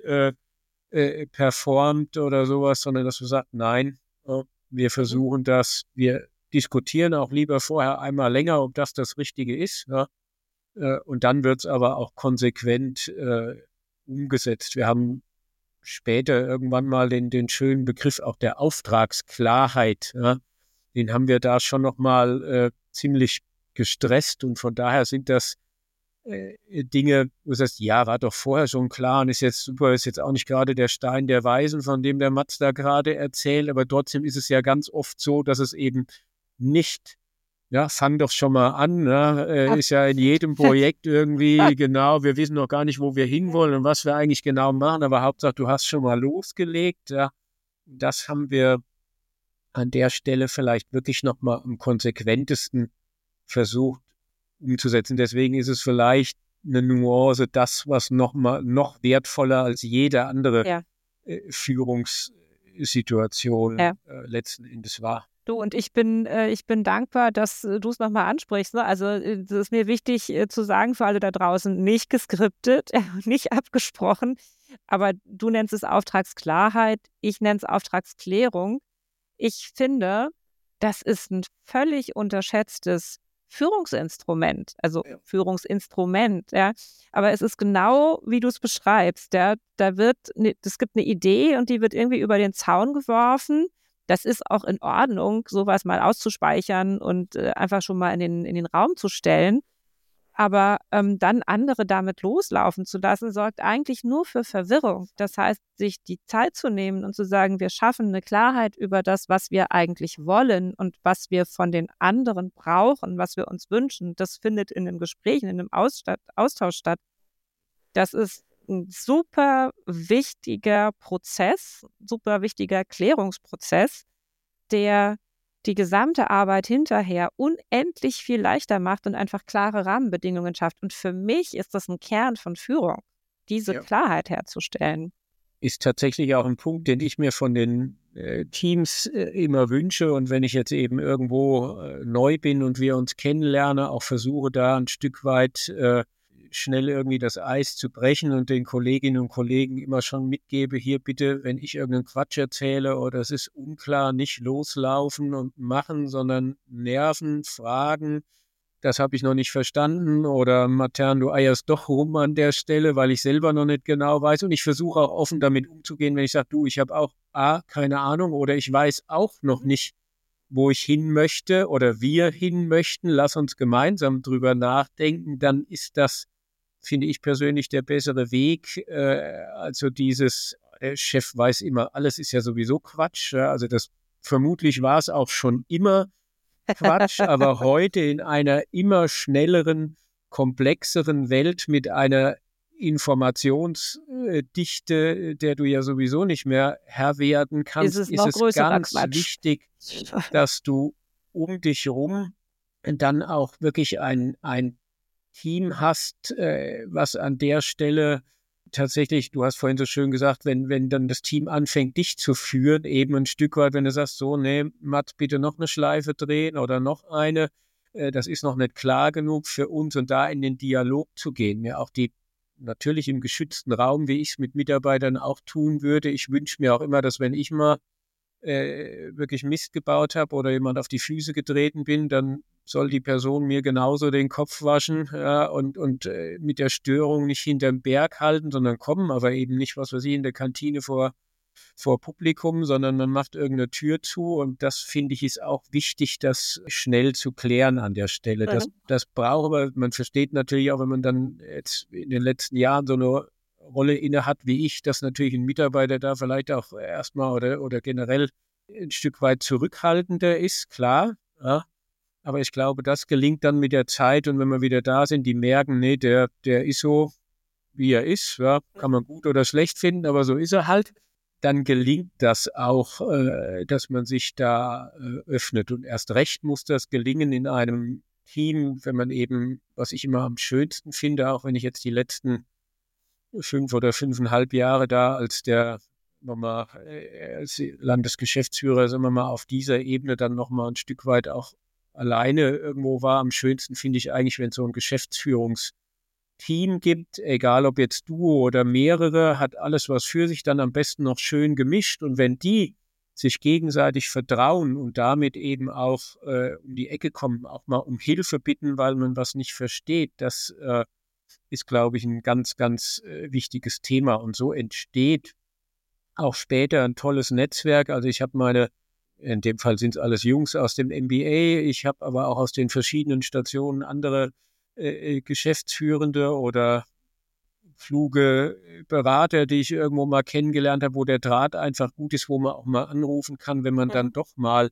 performt oder sowas, sondern dass man sagt, nein, wir versuchen das, wir diskutieren auch lieber vorher einmal länger, ob das Richtige ist. Ja? Und dann wird es aber auch konsequent umgesetzt. Wir haben später irgendwann mal den schönen Begriff auch der Auftragsklarheit, ja? Den haben wir da schon nochmal ziemlich gestresst und von daher sind das Dinge, wo du sagst, ja, war doch vorher schon klar und ist jetzt super, ist jetzt auch nicht gerade der Stein der Weisen, von dem der Mats da gerade erzählt, aber trotzdem ist es ja ganz oft so, dass es eben nicht, ja, fang doch schon mal an, ne? Ist ja in jedem Projekt irgendwie genau, wir wissen noch gar nicht, wo wir hinwollen und was wir eigentlich genau machen, aber Hauptsache, du hast schon mal losgelegt, ja. Das haben wir an der Stelle vielleicht wirklich nochmal am konsequentesten versucht umzusetzen. Deswegen ist es vielleicht eine Nuance, das, was noch wertvoller als jede andere Führungssituation letzten Endes war. Du, und ich bin dankbar, dass du es nochmal ansprichst. Ne? Also es ist mir wichtig zu sagen für alle da draußen, nicht geskriptet, nicht abgesprochen, aber du nennst es Auftragsklarheit, ich nenne es Auftragsklärung. Ich finde, das ist ein völlig unterschätztes Führungsinstrument, Führungsinstrument, ja. Aber es ist genau, wie du es beschreibst, ja. Es gibt eine Idee und die wird irgendwie über den Zaun geworfen. Das ist auch in Ordnung, sowas mal auszuspeichern und einfach schon mal in den Raum zu stellen. Aber dann andere damit loslaufen zu lassen, sorgt eigentlich nur für Verwirrung. Das heißt, sich die Zeit zu nehmen und zu sagen, wir schaffen eine Klarheit über das, was wir eigentlich wollen und was wir von den anderen brauchen, was wir uns wünschen, das findet in einem Gespräch, in einem Austausch statt. Das ist ein super wichtiger Prozess, super wichtiger Klärungsprozess, der die gesamte Arbeit hinterher unendlich viel leichter macht und einfach klare Rahmenbedingungen schafft. Und für mich ist das ein Kern von Führung. diese Klarheit herzustellen. Ist tatsächlich auch ein Punkt, den ich mir von den Teams immer wünsche. Und wenn ich jetzt eben irgendwo neu bin und wir uns kennenlernen, auch versuche da ein Stück weit schnell irgendwie das Eis zu brechen und den Kolleginnen und Kollegen immer schon mitgebe, hier bitte, wenn ich irgendeinen Quatsch erzähle oder es ist unklar, nicht loslaufen und machen, sondern nerven, fragen. Das habe ich noch nicht verstanden oder Matern, du eierst doch rum an der Stelle, weil ich selber noch nicht genau weiß und ich versuche auch offen damit umzugehen, wenn ich sage, du, ich habe auch keine Ahnung oder ich weiß auch noch nicht, wo ich hin möchte oder wir hin möchten, lass uns gemeinsam drüber nachdenken, dann ist das, finde ich persönlich, der bessere Weg, also dieses, der Chef weiß immer, alles ist ja sowieso Quatsch, ja, also das vermutlich war es auch schon immer Quatsch, aber heute in einer immer schnelleren, komplexeren Welt mit einer Informationsdichte, der du ja sowieso nicht mehr Herr werden kannst, ist es ganz wichtig, dass du um dich herum dann auch wirklich ein Team hast, was an der Stelle tatsächlich, du hast vorhin so schön gesagt, wenn dann das Team anfängt, dich zu führen, eben ein Stück weit, wenn du sagst, so, nee, Matt, bitte noch eine Schleife drehen oder noch eine, das ist noch nicht klar genug für uns und da in den Dialog zu gehen, mir auch natürlich im geschützten Raum, wie ich es mit Mitarbeitern auch tun würde. Ich wünsche mir auch immer, dass wenn ich mal wirklich Mist gebaut habe oder jemand auf die Füße getreten bin, dann soll die Person mir genauso den Kopf waschen und mit der Störung nicht hinterm Berg halten, sondern kommen, aber eben nicht, was weiß ich, in der Kantine vor Publikum, sondern man macht irgendeine Tür zu und das, finde ich, ist auch wichtig, das schnell zu klären an der Stelle. Das braucht aber, man versteht natürlich auch, wenn man dann jetzt in den letzten Jahren so eine Rolle inne hat wie ich, dass natürlich ein Mitarbeiter da vielleicht auch erstmal oder generell ein Stück weit zurückhaltender ist, klar, ja. Aber ich glaube, das gelingt dann mit der Zeit und wenn wir wieder da sind, die merken, nee, der ist so, wie er ist, ja, kann man gut oder schlecht finden, aber so ist er halt, dann gelingt das auch, dass man sich da öffnet. Und erst recht muss das gelingen in einem Team, wenn man eben, was ich immer am schönsten finde, auch wenn ich jetzt die letzten 5 oder 5,5 Jahre da als als Landesgeschäftsführer, sagen wir mal, auf dieser Ebene dann nochmal ein Stück weit auch alleine irgendwo war. Am schönsten finde ich eigentlich, wenn es so ein Geschäftsführungsteam gibt, egal ob jetzt Duo oder mehrere, hat alles was für sich, dann am besten noch schön gemischt. Und wenn die sich gegenseitig vertrauen und damit eben auch um die Ecke kommen, auch mal um Hilfe bitten, weil man was nicht versteht, das ist, glaube ich, ein ganz, ganz wichtiges Thema. Und so entsteht auch später ein tolles Netzwerk. Also ich habe in dem Fall sind es alles Jungs aus dem MBA, ich habe aber auch aus den verschiedenen Stationen andere Geschäftsführende oder kluge Berater, die ich irgendwo mal kennengelernt habe, wo der Draht einfach gut ist, wo man auch mal anrufen kann, wenn man dann doch mal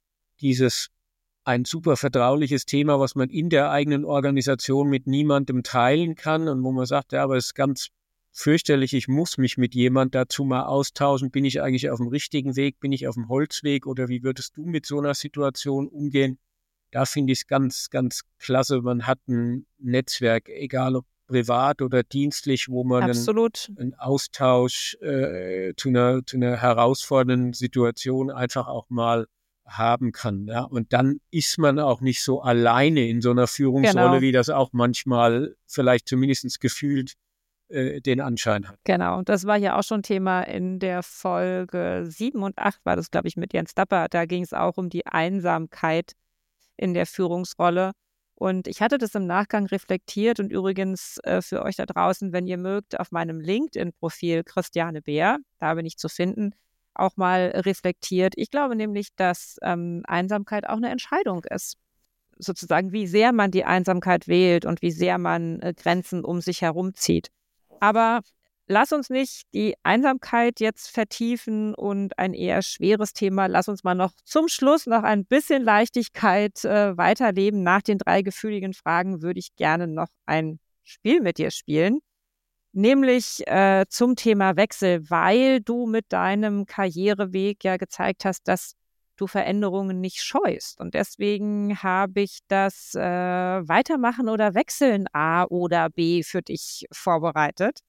ein super vertrauliches Thema, was man in der eigenen Organisation mit niemandem teilen kann und wo man sagt, ja, aber es ist ganz fürchterlich, ich muss mich mit jemand dazu mal austauschen, bin ich eigentlich auf dem richtigen Weg, bin ich auf dem Holzweg oder wie würdest du mit so einer Situation umgehen? Da finde ich es ganz, ganz klasse, man hat ein Netzwerk, egal ob privat oder dienstlich, wo man einen Austausch zu einer herausfordernden Situation einfach auch mal haben kann. Ja? Und dann ist man auch nicht so alleine in so einer Führungsrolle, wie das auch manchmal vielleicht zumindest gefühlt den Anschein hat. Genau, das war ja auch schon Thema in der Folge 7 und 8, war das, glaube ich, mit Jens Dapper. Da ging es auch um die Einsamkeit in der Führungsrolle. Und ich hatte das im Nachgang reflektiert und übrigens für euch da draußen, wenn ihr mögt, auf meinem LinkedIn-Profil Christiane Beer, da bin ich zu finden, auch mal reflektiert. Ich glaube nämlich, dass Einsamkeit auch eine Entscheidung ist. Sozusagen, wie sehr man die Einsamkeit wählt und wie sehr man Grenzen um sich herum zieht. Aber lass uns nicht die Einsamkeit jetzt vertiefen und ein eher schweres Thema. Lass uns mal noch zum Schluss noch ein bisschen Leichtigkeit weiterleben. Nach den 3 gefühligen Fragen würde ich gerne noch ein Spiel mit dir spielen. Nämlich zum Thema Wechsel, weil du mit deinem Karriereweg ja gezeigt hast, dass du Veränderungen nicht scheust. Und deswegen habe ich das Weitermachen oder Wechseln A oder B für dich vorbereitet.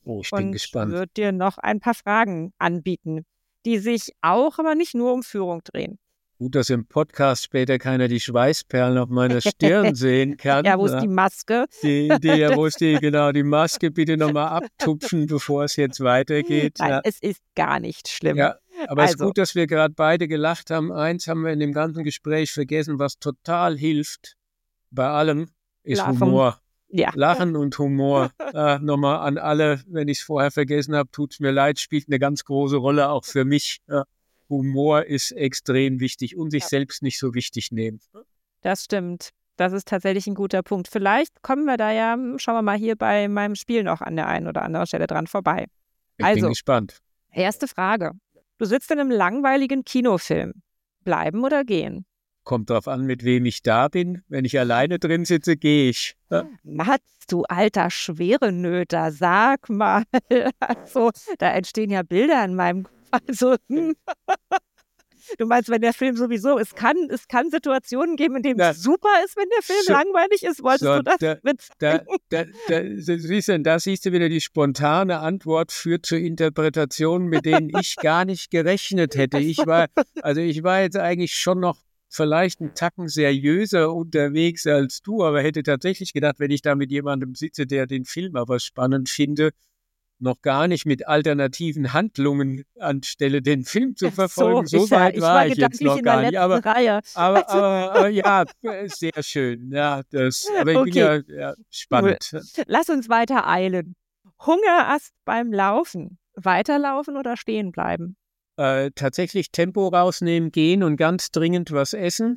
Oh, ich bin und gespannt. würde dir noch ein paar Fragen anbieten, die sich auch, aber nicht nur um Führung drehen. Gut, dass im Podcast später keiner die Schweißperlen auf meiner Stirn sehen kann. Ja, wo ist die Maske? Wo ist die Maske bitte nochmal abtupfen, bevor es jetzt weitergeht. Nein, Ja. es ist gar nicht schlimm. Ja, aber es ist Also, gut, dass wir gerade beide gelacht haben. Eins haben wir in dem ganzen Gespräch vergessen, was total hilft bei allem, ist Lachen. Humor. ja, Lachen und Humor. Nochmal an alle, wenn ich es vorher vergessen habe, tut es mir leid, spielt eine ganz große Rolle auch für mich. Humor ist extrem wichtig und sich selbst nicht so wichtig nehmen. das stimmt. Das ist tatsächlich ein guter Punkt. Vielleicht kommen wir da ja, schauen wir mal hier bei meinem Spiel noch an der einen oder anderen Stelle dran vorbei. Ich bin Also, gespannt. erste Frage. Du sitzt in einem langweiligen Kinofilm. Bleiben oder gehen? Kommt drauf an, mit wem ich da bin. Wenn ich alleine drin sitze, gehe ich. Mats, du alter Schwerenöter, sag mal. Also, da entstehen ja Bilder in meinem Kopf. Also, du meinst, wenn der Film sowieso, es kann Situationen geben, in denen es super ist, wenn der Film langweilig ist. Wolltest du das da siehst du wieder die spontane Antwort führt zu Interpretationen, mit denen ich gar nicht gerechnet hätte. Ich war jetzt eigentlich schon noch vielleicht einen Tacken seriöser unterwegs als du, aber hätte tatsächlich gedacht, wenn ich da mit jemandem sitze, der den Film aber spannend finde, noch gar nicht mit alternativen Handlungen anstelle den Film zu verfolgen. So weit war ich jetzt noch gar nicht. Aber ja, sehr schön. Ja, aber ich bin ja spannend. Lass uns weiter eilen. Hungerast beim Laufen. Weiterlaufen oder stehen bleiben? Tatsächlich Tempo rausnehmen, gehen und ganz dringend was essen,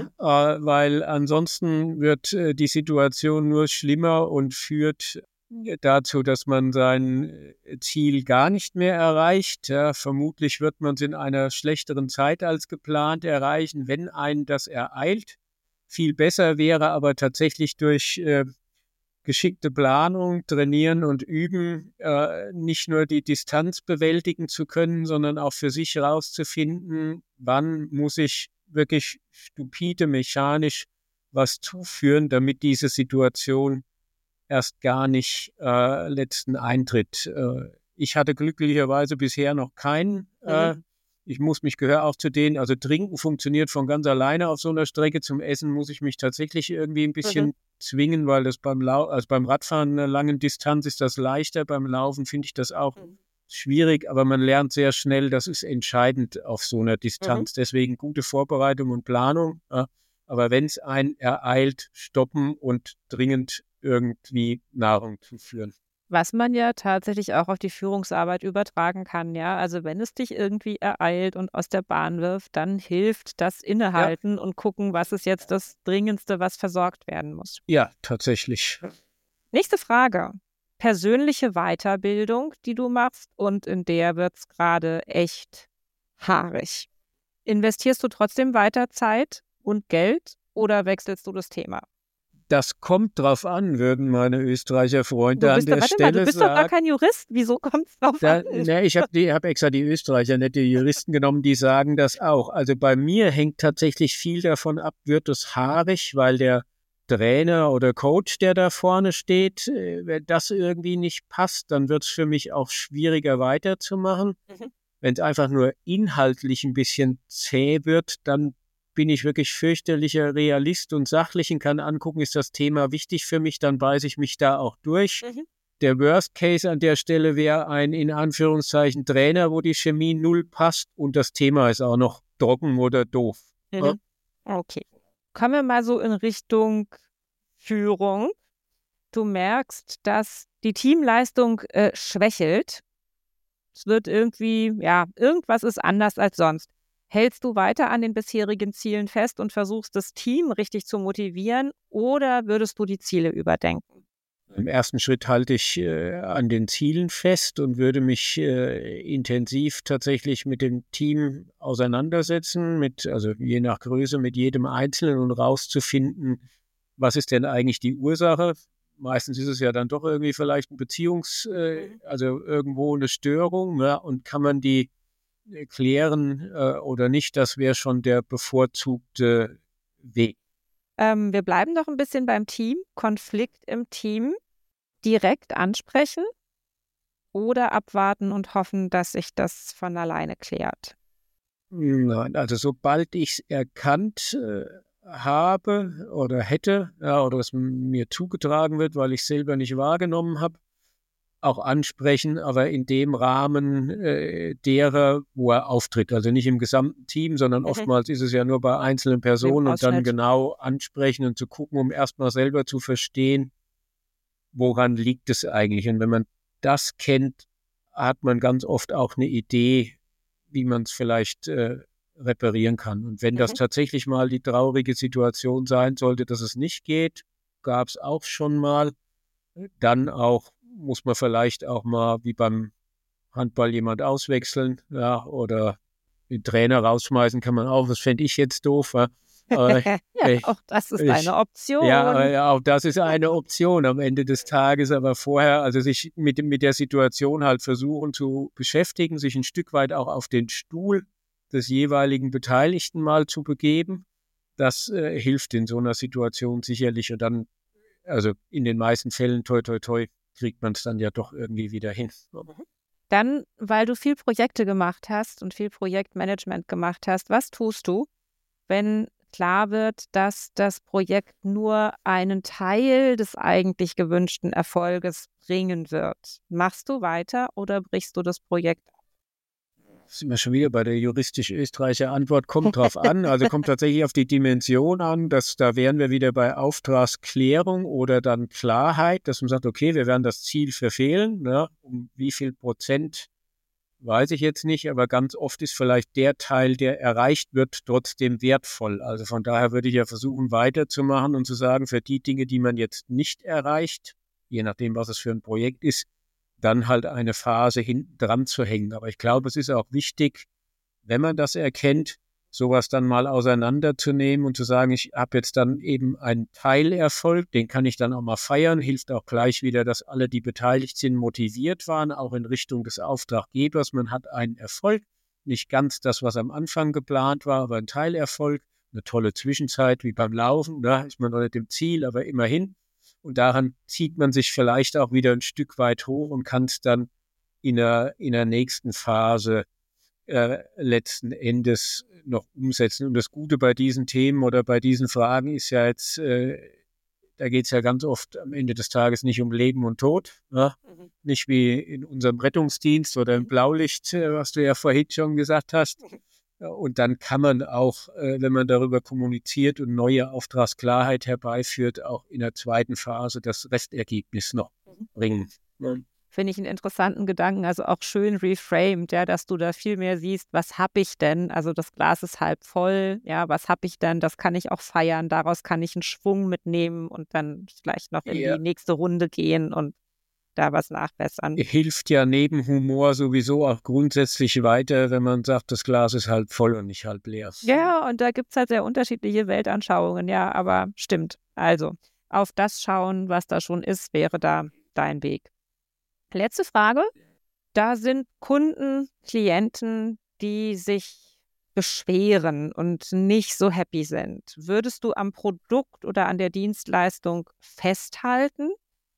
weil ansonsten wird die Situation nur schlimmer und führt dazu, dass man sein Ziel gar nicht mehr erreicht. Ja, vermutlich wird man es in einer schlechteren Zeit als geplant erreichen, wenn einen das ereilt. Viel besser wäre aber tatsächlich durch geschickte Planung, trainieren und üben, nicht nur die Distanz bewältigen zu können, sondern auch für sich herauszufinden, wann muss ich wirklich stupide mechanisch was zuführen, damit diese Situation erst gar nicht letzten eintritt. Ich hatte glücklicherweise bisher noch keinen. Ich gehöre auch zu denen, also Trinken funktioniert von ganz alleine auf so einer Strecke. Zum Essen muss ich mich tatsächlich irgendwie ein bisschen zwingen, weil das beim Radfahren einer langen Distanz ist das leichter. Beim Laufen finde ich das auch schwierig, aber man lernt sehr schnell, das ist entscheidend auf so einer Distanz. Deswegen gute Vorbereitung und Planung. Aber wenn es einen ereilt, stoppen und dringend irgendwie Nahrung zuführen. Was man ja tatsächlich auch auf die Führungsarbeit übertragen kann, ja. Also wenn es dich irgendwie ereilt und aus der Bahn wirft, dann hilft das Innehalten und gucken, was ist jetzt das Dringendste, was versorgt werden muss. Ja, tatsächlich. Nächste Frage. Persönliche Weiterbildung, die du machst und in der wird es gerade echt haarig. Investierst du trotzdem weiter Zeit und Geld oder wechselst du das Thema? Das kommt drauf an, würden meine Österreicher Freunde an der Stelle sagen. Du bist doch gar kein Jurist. Wieso kommt es drauf an? Ich hab extra die Österreicher, nicht die Juristen genommen, die sagen das auch. Also bei mir hängt tatsächlich viel davon ab, wird es haarig, weil der Trainer oder Coach, der da vorne steht, wenn das irgendwie nicht passt, dann wird es für mich auch schwieriger weiterzumachen. Wenn es einfach nur inhaltlich ein bisschen zäh wird, dann bin ich wirklich fürchterlicher Realist und sachlich und kann angucken, ist das Thema wichtig für mich, dann beiße ich mich da auch durch. Der Worst Case an der Stelle wäre ein, in Anführungszeichen, Trainer, wo die Chemie null passt und das Thema ist auch noch trocken oder doof. Okay. Kommen wir mal so in Richtung Führung. Du merkst, dass die Teamleistung schwächelt. Es wird irgendwie, irgendwas ist anders als sonst. Hältst du weiter an den bisherigen Zielen fest und versuchst, das Team richtig zu motivieren oder würdest du die Ziele überdenken? Im ersten Schritt halte ich an den Zielen fest und würde mich intensiv tatsächlich mit dem Team auseinandersetzen, also je nach Größe mit jedem Einzelnen und rauszufinden, was ist denn eigentlich die Ursache? Meistens ist es ja dann doch irgendwie vielleicht ein also irgendwo eine Störung, ja, und kann man die klären oder nicht, das wäre schon der bevorzugte Weg. Wir bleiben noch ein bisschen beim Team. Konflikt im Team direkt ansprechen oder abwarten und hoffen, dass sich das von alleine klärt? Nein, also sobald ich es erkannt habe oder hätte, ja, oder es mir zugetragen wird, weil ich es selber nicht wahrgenommen habe, auch ansprechen, aber in dem Rahmen derer, wo er auftritt. Also nicht im gesamten Team, sondern oftmals ist es ja nur bei einzelnen Personen und dann genau ansprechen und zu gucken, um erstmal selber zu verstehen, woran liegt es eigentlich. Und wenn man das kennt, hat man ganz oft auch eine Idee, wie man es vielleicht reparieren kann. Und wenn das tatsächlich mal die traurige Situation sein sollte, dass es nicht geht, gab es auch schon mal, dann auch muss man vielleicht auch mal wie beim Handball jemand auswechseln, ja, oder den Trainer rausschmeißen kann man auch. Das fände ich jetzt doof. Ja. Auch das ist eine Option. Ja, auch das ist eine Option am Ende des Tages. Aber vorher, also sich mit der Situation halt versuchen zu beschäftigen, sich ein Stück weit auch auf den Stuhl des jeweiligen Beteiligten mal zu begeben, das hilft in so einer Situation sicherlich. Und dann, also in den meisten Fällen, toi, toi, toi, kriegt man es dann ja doch irgendwie wieder hin. Dann, weil du viel Projekte gemacht hast und viel Projektmanagement gemacht hast, was tust du, wenn klar wird, dass das Projekt nur einen Teil des eigentlich gewünschten Erfolges bringen wird? Machst du weiter oder brichst du das Projekt ab? Sind wir schon wieder bei der juristisch-österreicher Antwort, kommt drauf an, also kommt tatsächlich auf die Dimension an, da wären wir wieder bei Auftragsklärung oder dann Klarheit, dass man sagt, okay, wir werden das Ziel verfehlen, ne? Um wie viel Prozent weiß ich jetzt nicht, aber ganz oft ist vielleicht der Teil, der erreicht wird, trotzdem wertvoll. Also von daher würde ich ja versuchen, weiterzumachen und zu sagen, für die Dinge, die man jetzt nicht erreicht, je nachdem, was es für ein Projekt ist, dann halt eine Phase hinten dran zu hängen. Aber ich glaube, es ist auch wichtig, wenn man das erkennt, sowas dann mal auseinanderzunehmen und zu sagen, ich habe jetzt dann eben einen Teilerfolg, den kann ich dann auch mal feiern, hilft auch gleich wieder, dass alle, die beteiligt sind, motiviert waren, auch in Richtung des Auftraggebers. Man hat einen Erfolg, nicht ganz das, was am Anfang geplant war, aber ein Teilerfolg, eine tolle Zwischenzeit wie beim Laufen, da ist man noch nicht im Ziel, aber immerhin. Und daran zieht man sich vielleicht auch wieder ein Stück weit hoch und kann es dann in der nächsten Phase letzten Endes noch umsetzen. Und das Gute bei diesen Themen oder bei diesen Fragen ist ja jetzt, da geht es ja ganz oft am Ende des Tages nicht um Leben und Tod. Ja? Nicht wie in unserem Rettungsdienst oder im Blaulicht, was du ja vorhin schon gesagt hast. Und dann kann man auch, wenn man darüber kommuniziert und neue Auftragsklarheit herbeiführt, auch in der zweiten Phase das Restergebnis noch bringen. Finde ich einen interessanten Gedanken, also auch schön reframed, ja, dass du da viel mehr siehst, was habe ich denn? Also das Glas ist halb voll, ja, was habe ich denn? Das kann ich auch feiern, daraus kann ich einen Schwung mitnehmen und dann vielleicht noch in die nächste Runde gehen und da was nachbessern. Hilft ja neben Humor sowieso auch grundsätzlich weiter, wenn man sagt, das Glas ist halb voll und nicht halb leer. Ja, und da gibt es halt sehr unterschiedliche Weltanschauungen, ja, aber stimmt. Also auf das schauen, was da schon ist, wäre da dein Weg. Letzte Frage. Da sind Kunden, Klienten, die sich beschweren und nicht so happy sind. Würdest du am Produkt oder an der Dienstleistung festhalten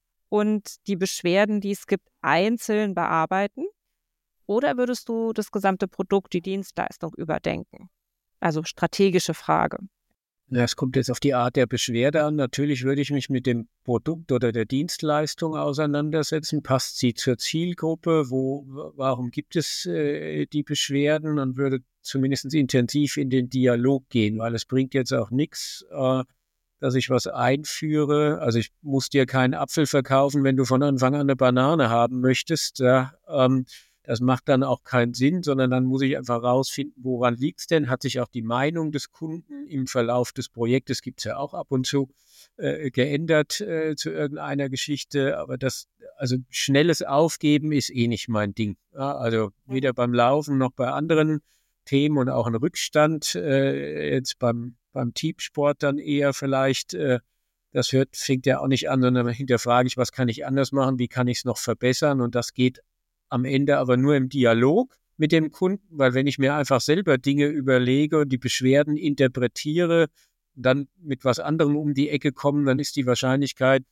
und die Beschwerden, die es gibt, einzeln bearbeiten? Oder würdest du das gesamte Produkt, die Dienstleistung überdenken? Also strategische Frage. Ja, es kommt jetzt auf die Art der Beschwerde an. Natürlich würde ich mich mit dem Produkt oder der Dienstleistung auseinandersetzen. Passt sie zur Zielgruppe? Warum gibt es die Beschwerden? Und würde zumindest intensiv in den Dialog gehen, weil es bringt jetzt auch nichts, dass ich was einführe. Also ich muss dir keinen Apfel verkaufen, wenn du von Anfang an eine Banane haben möchtest. Ja, das macht dann auch keinen Sinn, sondern dann muss ich einfach rausfinden, woran liegt es denn? Hat sich auch die Meinung des Kunden im Verlauf des Projektes, gibt es ja auch ab und zu, geändert zu irgendeiner Geschichte. Aber also schnelles Aufgeben ist eh nicht mein Ding. Ja, also weder beim Laufen noch bei anderen Themen und auch ein Rückstand, jetzt beim Teamsport dann eher vielleicht, das fängt ja auch nicht an, sondern hinterfrage ich, was kann ich anders machen, wie kann ich es noch verbessern, und das geht am Ende aber nur im Dialog mit dem Kunden, weil wenn ich mir einfach selber Dinge überlege und die Beschwerden interpretiere, dann mit was anderem um die Ecke kommen, dann ist die Wahrscheinlichkeit,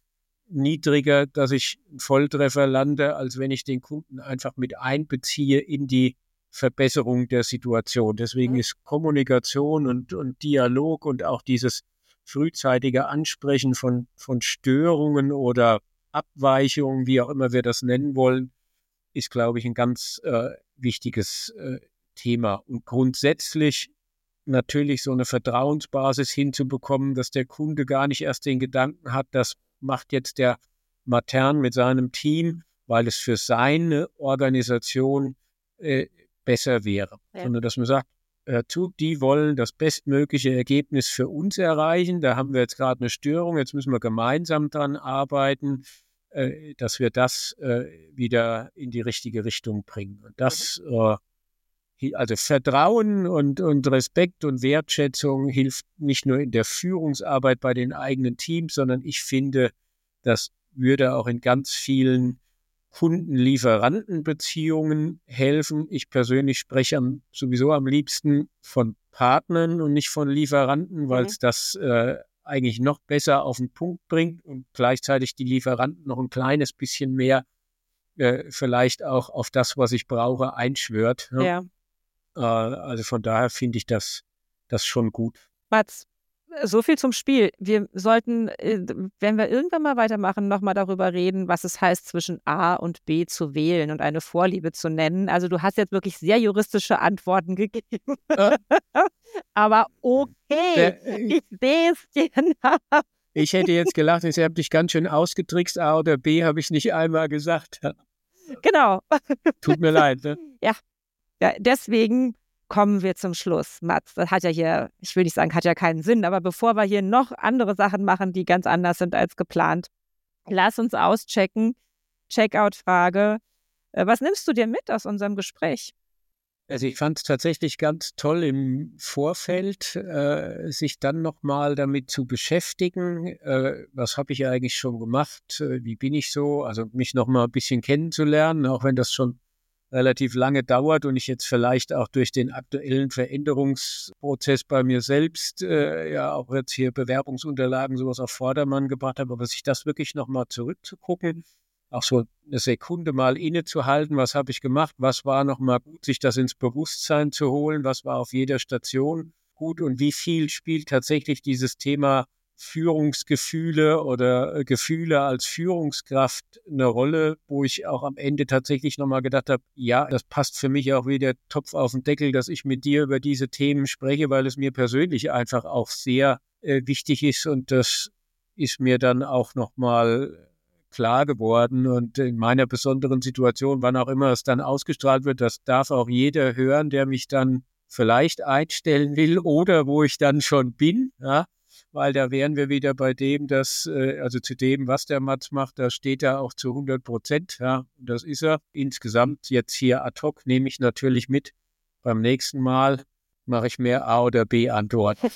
niedriger, dass ich einen Volltreffer lande, als wenn ich den Kunden einfach mit einbeziehe in die Verbesserung der Situation. Deswegen ist Kommunikation und Dialog und auch dieses frühzeitige Ansprechen von Störungen oder Abweichungen, wie auch immer wir das nennen wollen, ist, glaube ich, ein ganz wichtiges Thema. Und grundsätzlich natürlich so eine Vertrauensbasis hinzubekommen, dass der Kunde gar nicht erst den Gedanken hat, das macht jetzt der Matern mit seinem Team, weil es für seine Organisation besser wäre. Ja. Sondern dass man sagt, die wollen das bestmögliche Ergebnis für uns erreichen. Da haben wir jetzt gerade eine Störung, jetzt müssen wir gemeinsam dran arbeiten, dass wir das wieder in die richtige Richtung bringen. Und das also Vertrauen und Respekt und Wertschätzung hilft nicht nur in der Führungsarbeit bei den eigenen Teams, sondern ich finde, das würde auch in ganz vielen Kunden-Lieferanten-Beziehungen helfen. Ich persönlich spreche sowieso am liebsten von Partnern und nicht von Lieferanten, weil es das eigentlich noch besser auf den Punkt bringt und gleichzeitig die Lieferanten noch ein kleines bisschen mehr vielleicht auch auf das, was ich brauche, einschwört. Ne? Ja. Also von daher finde ich das schon gut. Mats, so viel zum Spiel. Wir sollten, wenn wir irgendwann mal weitermachen, nochmal darüber reden, was es heißt, zwischen A und B zu wählen und eine Vorliebe zu nennen. Also du hast jetzt wirklich sehr juristische Antworten gegeben. Aber okay, ich sehe es dir nach. Ich hätte jetzt gelacht, ich habe dich ganz schön ausgetrickst. A oder B habe ich nicht einmal gesagt. Genau. Tut mir leid. Ne? Ja, deswegen kommen wir zum Schluss. Mats, das hat ja hier, ich will nicht sagen, hat ja keinen Sinn, aber bevor wir hier noch andere Sachen machen, die ganz anders sind als geplant, lass uns auschecken. Checkout-Frage. Was nimmst du dir mit aus unserem Gespräch? Also ich fand es tatsächlich ganz toll im Vorfeld, sich dann nochmal damit zu beschäftigen. Was habe ich eigentlich schon gemacht? Wie bin ich so? Also mich nochmal ein bisschen kennenzulernen, auch wenn das schon relativ lange dauert und ich jetzt vielleicht auch durch den aktuellen Veränderungsprozess bei mir selbst ja auch jetzt hier Bewerbungsunterlagen sowas auf Vordermann gebracht habe, aber sich das wirklich nochmal zurückzugucken, auch so eine Sekunde mal innezuhalten, was habe ich gemacht, was war nochmal gut, sich das ins Bewusstsein zu holen, was war auf jeder Station gut und wie viel spielt tatsächlich dieses Thema Führungsgefühle oder Gefühle als Führungskraft eine Rolle, wo ich auch am Ende tatsächlich nochmal gedacht habe, ja, das passt für mich auch wie der Topf auf den Deckel, dass ich mit dir über diese Themen spreche, weil es mir persönlich einfach auch sehr wichtig ist und das ist mir dann auch nochmal klar geworden und in meiner besonderen Situation, wann auch immer es dann ausgestrahlt wird, das darf auch jeder hören, der mich dann vielleicht einstellen will oder wo ich dann schon bin, ja, weil da wären wir wieder bei dem, dass, also zu dem, was der Mats macht, da steht er auch zu 100%, ja, und das ist er. Insgesamt jetzt hier ad hoc nehme ich natürlich mit. Beim nächsten Mal mache ich mehr A- oder B-Antworten.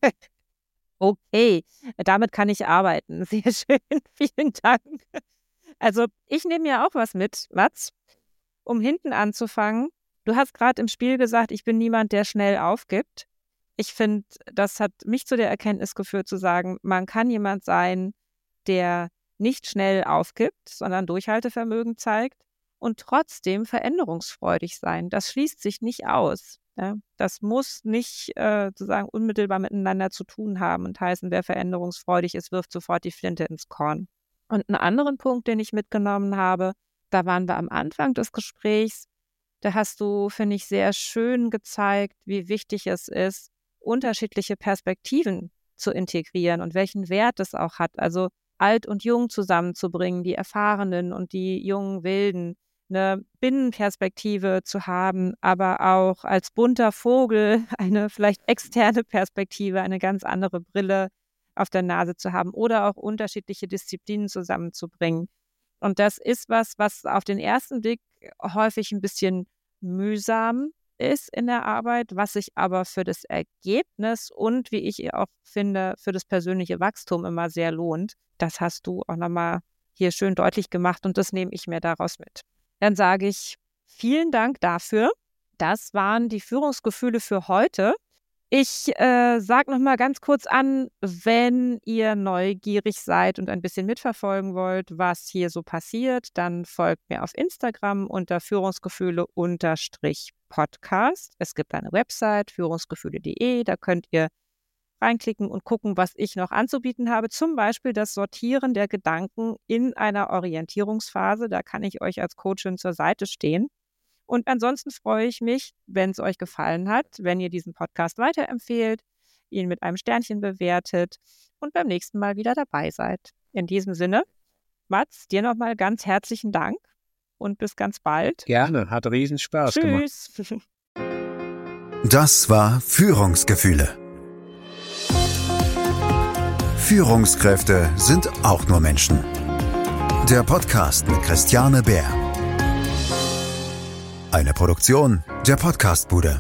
Okay, damit kann ich arbeiten. Sehr schön, vielen Dank. Also ich nehme mir auch was mit, Mats, um hinten anzufangen. Du hast gerade im Spiel gesagt, ich bin niemand, der schnell aufgibt. Ich finde, das hat mich zu der Erkenntnis geführt, zu sagen, man kann jemand sein, der nicht schnell aufgibt, sondern Durchhaltevermögen zeigt und trotzdem veränderungsfreudig sein. Das schließt sich nicht aus. Ja? Das muss nicht sozusagen unmittelbar miteinander zu tun haben und heißen, wer veränderungsfreudig ist, wirft sofort die Flinte ins Korn. Und einen anderen Punkt, den ich mitgenommen habe, da waren wir am Anfang des Gesprächs, da hast du, finde ich, sehr schön gezeigt, wie wichtig es ist, unterschiedliche Perspektiven zu integrieren und welchen Wert es auch hat. Also alt und jung zusammenzubringen, die Erfahrenen und die jungen Wilden, eine Binnenperspektive zu haben, aber auch als bunter Vogel eine vielleicht externe Perspektive, eine ganz andere Brille auf der Nase zu haben oder auch unterschiedliche Disziplinen zusammenzubringen. Und das ist was auf den ersten Blick häufig ein bisschen mühsam ist in der Arbeit, was sich aber für das Ergebnis und, wie ich auch finde, für das persönliche Wachstum immer sehr lohnt. Das hast du auch nochmal hier schön deutlich gemacht und das nehme ich mir daraus mit. Dann sage ich vielen Dank dafür. Das waren die Führungsgefühle für heute. Ich sage noch mal ganz kurz an, wenn ihr neugierig seid und ein bisschen mitverfolgen wollt, was hier so passiert, dann folgt mir auf Instagram unter Führungsgefühle_Podcast. Es gibt eine Website, führungsgefühle.de, da könnt ihr reinklicken und gucken, was ich noch anzubieten habe. Zum Beispiel das Sortieren der Gedanken in einer Orientierungsphase. Da kann ich euch als Coachin zur Seite stehen. Und ansonsten freue ich mich, wenn es euch gefallen hat, wenn ihr diesen Podcast weiterempfehlt, ihn mit einem Sternchen bewertet und beim nächsten Mal wieder dabei seid. In diesem Sinne, Mats, dir nochmal ganz herzlichen Dank und bis ganz bald. Gerne, hat riesen Spaß gemacht. Tschüss. Das war Führungsgefühle. Führungskräfte sind auch nur Menschen. Der Podcast mit Christiane Bär. Eine Produktion der Podcastbude.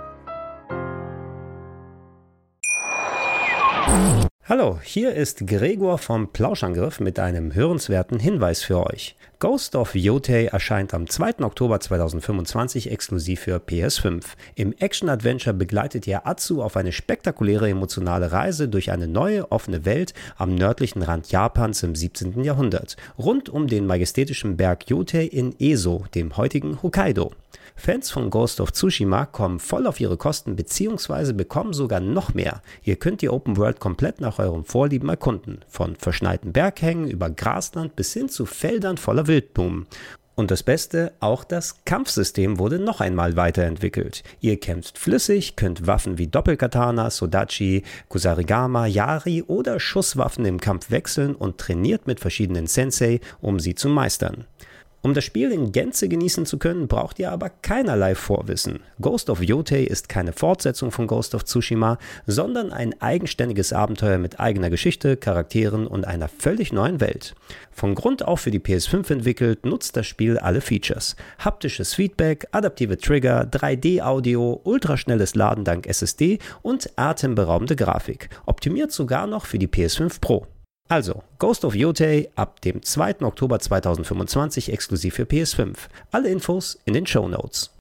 Hallo, hier ist Gregor vom Plauschangriff mit einem hörenswerten Hinweis für euch. Ghost of Yotei erscheint am 2. Oktober 2025 exklusiv für PS5. Im Action-Adventure begleitet ihr Atsu auf eine spektakuläre emotionale Reise durch eine neue, offene Welt am nördlichen Rand Japans im 17. Jahrhundert, rund um den majestätischen Berg Yotei in Eso, dem heutigen Hokkaido. Fans von Ghost of Tsushima kommen voll auf ihre Kosten bzw. bekommen sogar noch mehr. Ihr könnt die Open World komplett nach euren Vorlieben erkunden. Von verschneiten Berghängen über Grasland bis hin zu Feldern voller Wildblumen. Und das Beste, auch das Kampfsystem wurde noch einmal weiterentwickelt. Ihr kämpft flüssig, könnt Waffen wie Doppelkatana, Sodachi, Kusarigama, Yari oder Schusswaffen im Kampf wechseln und trainiert mit verschiedenen Sensei, um sie zu meistern. Um das Spiel in Gänze genießen zu können, braucht ihr aber keinerlei Vorwissen. Ghost of Yotei ist keine Fortsetzung von Ghost of Tsushima, sondern ein eigenständiges Abenteuer mit eigener Geschichte, Charakteren und einer völlig neuen Welt. Von Grund auf für die PS5 entwickelt, nutzt das Spiel alle Features. Haptisches Feedback, adaptive Trigger, 3D-Audio, ultraschnelles Laden dank SSD und atemberaubende Grafik. Optimiert sogar noch für die PS5 Pro. Also, Ghost of Yotei ab dem 2. Oktober 2025 exklusiv für PS5. Alle Infos in den Shownotes.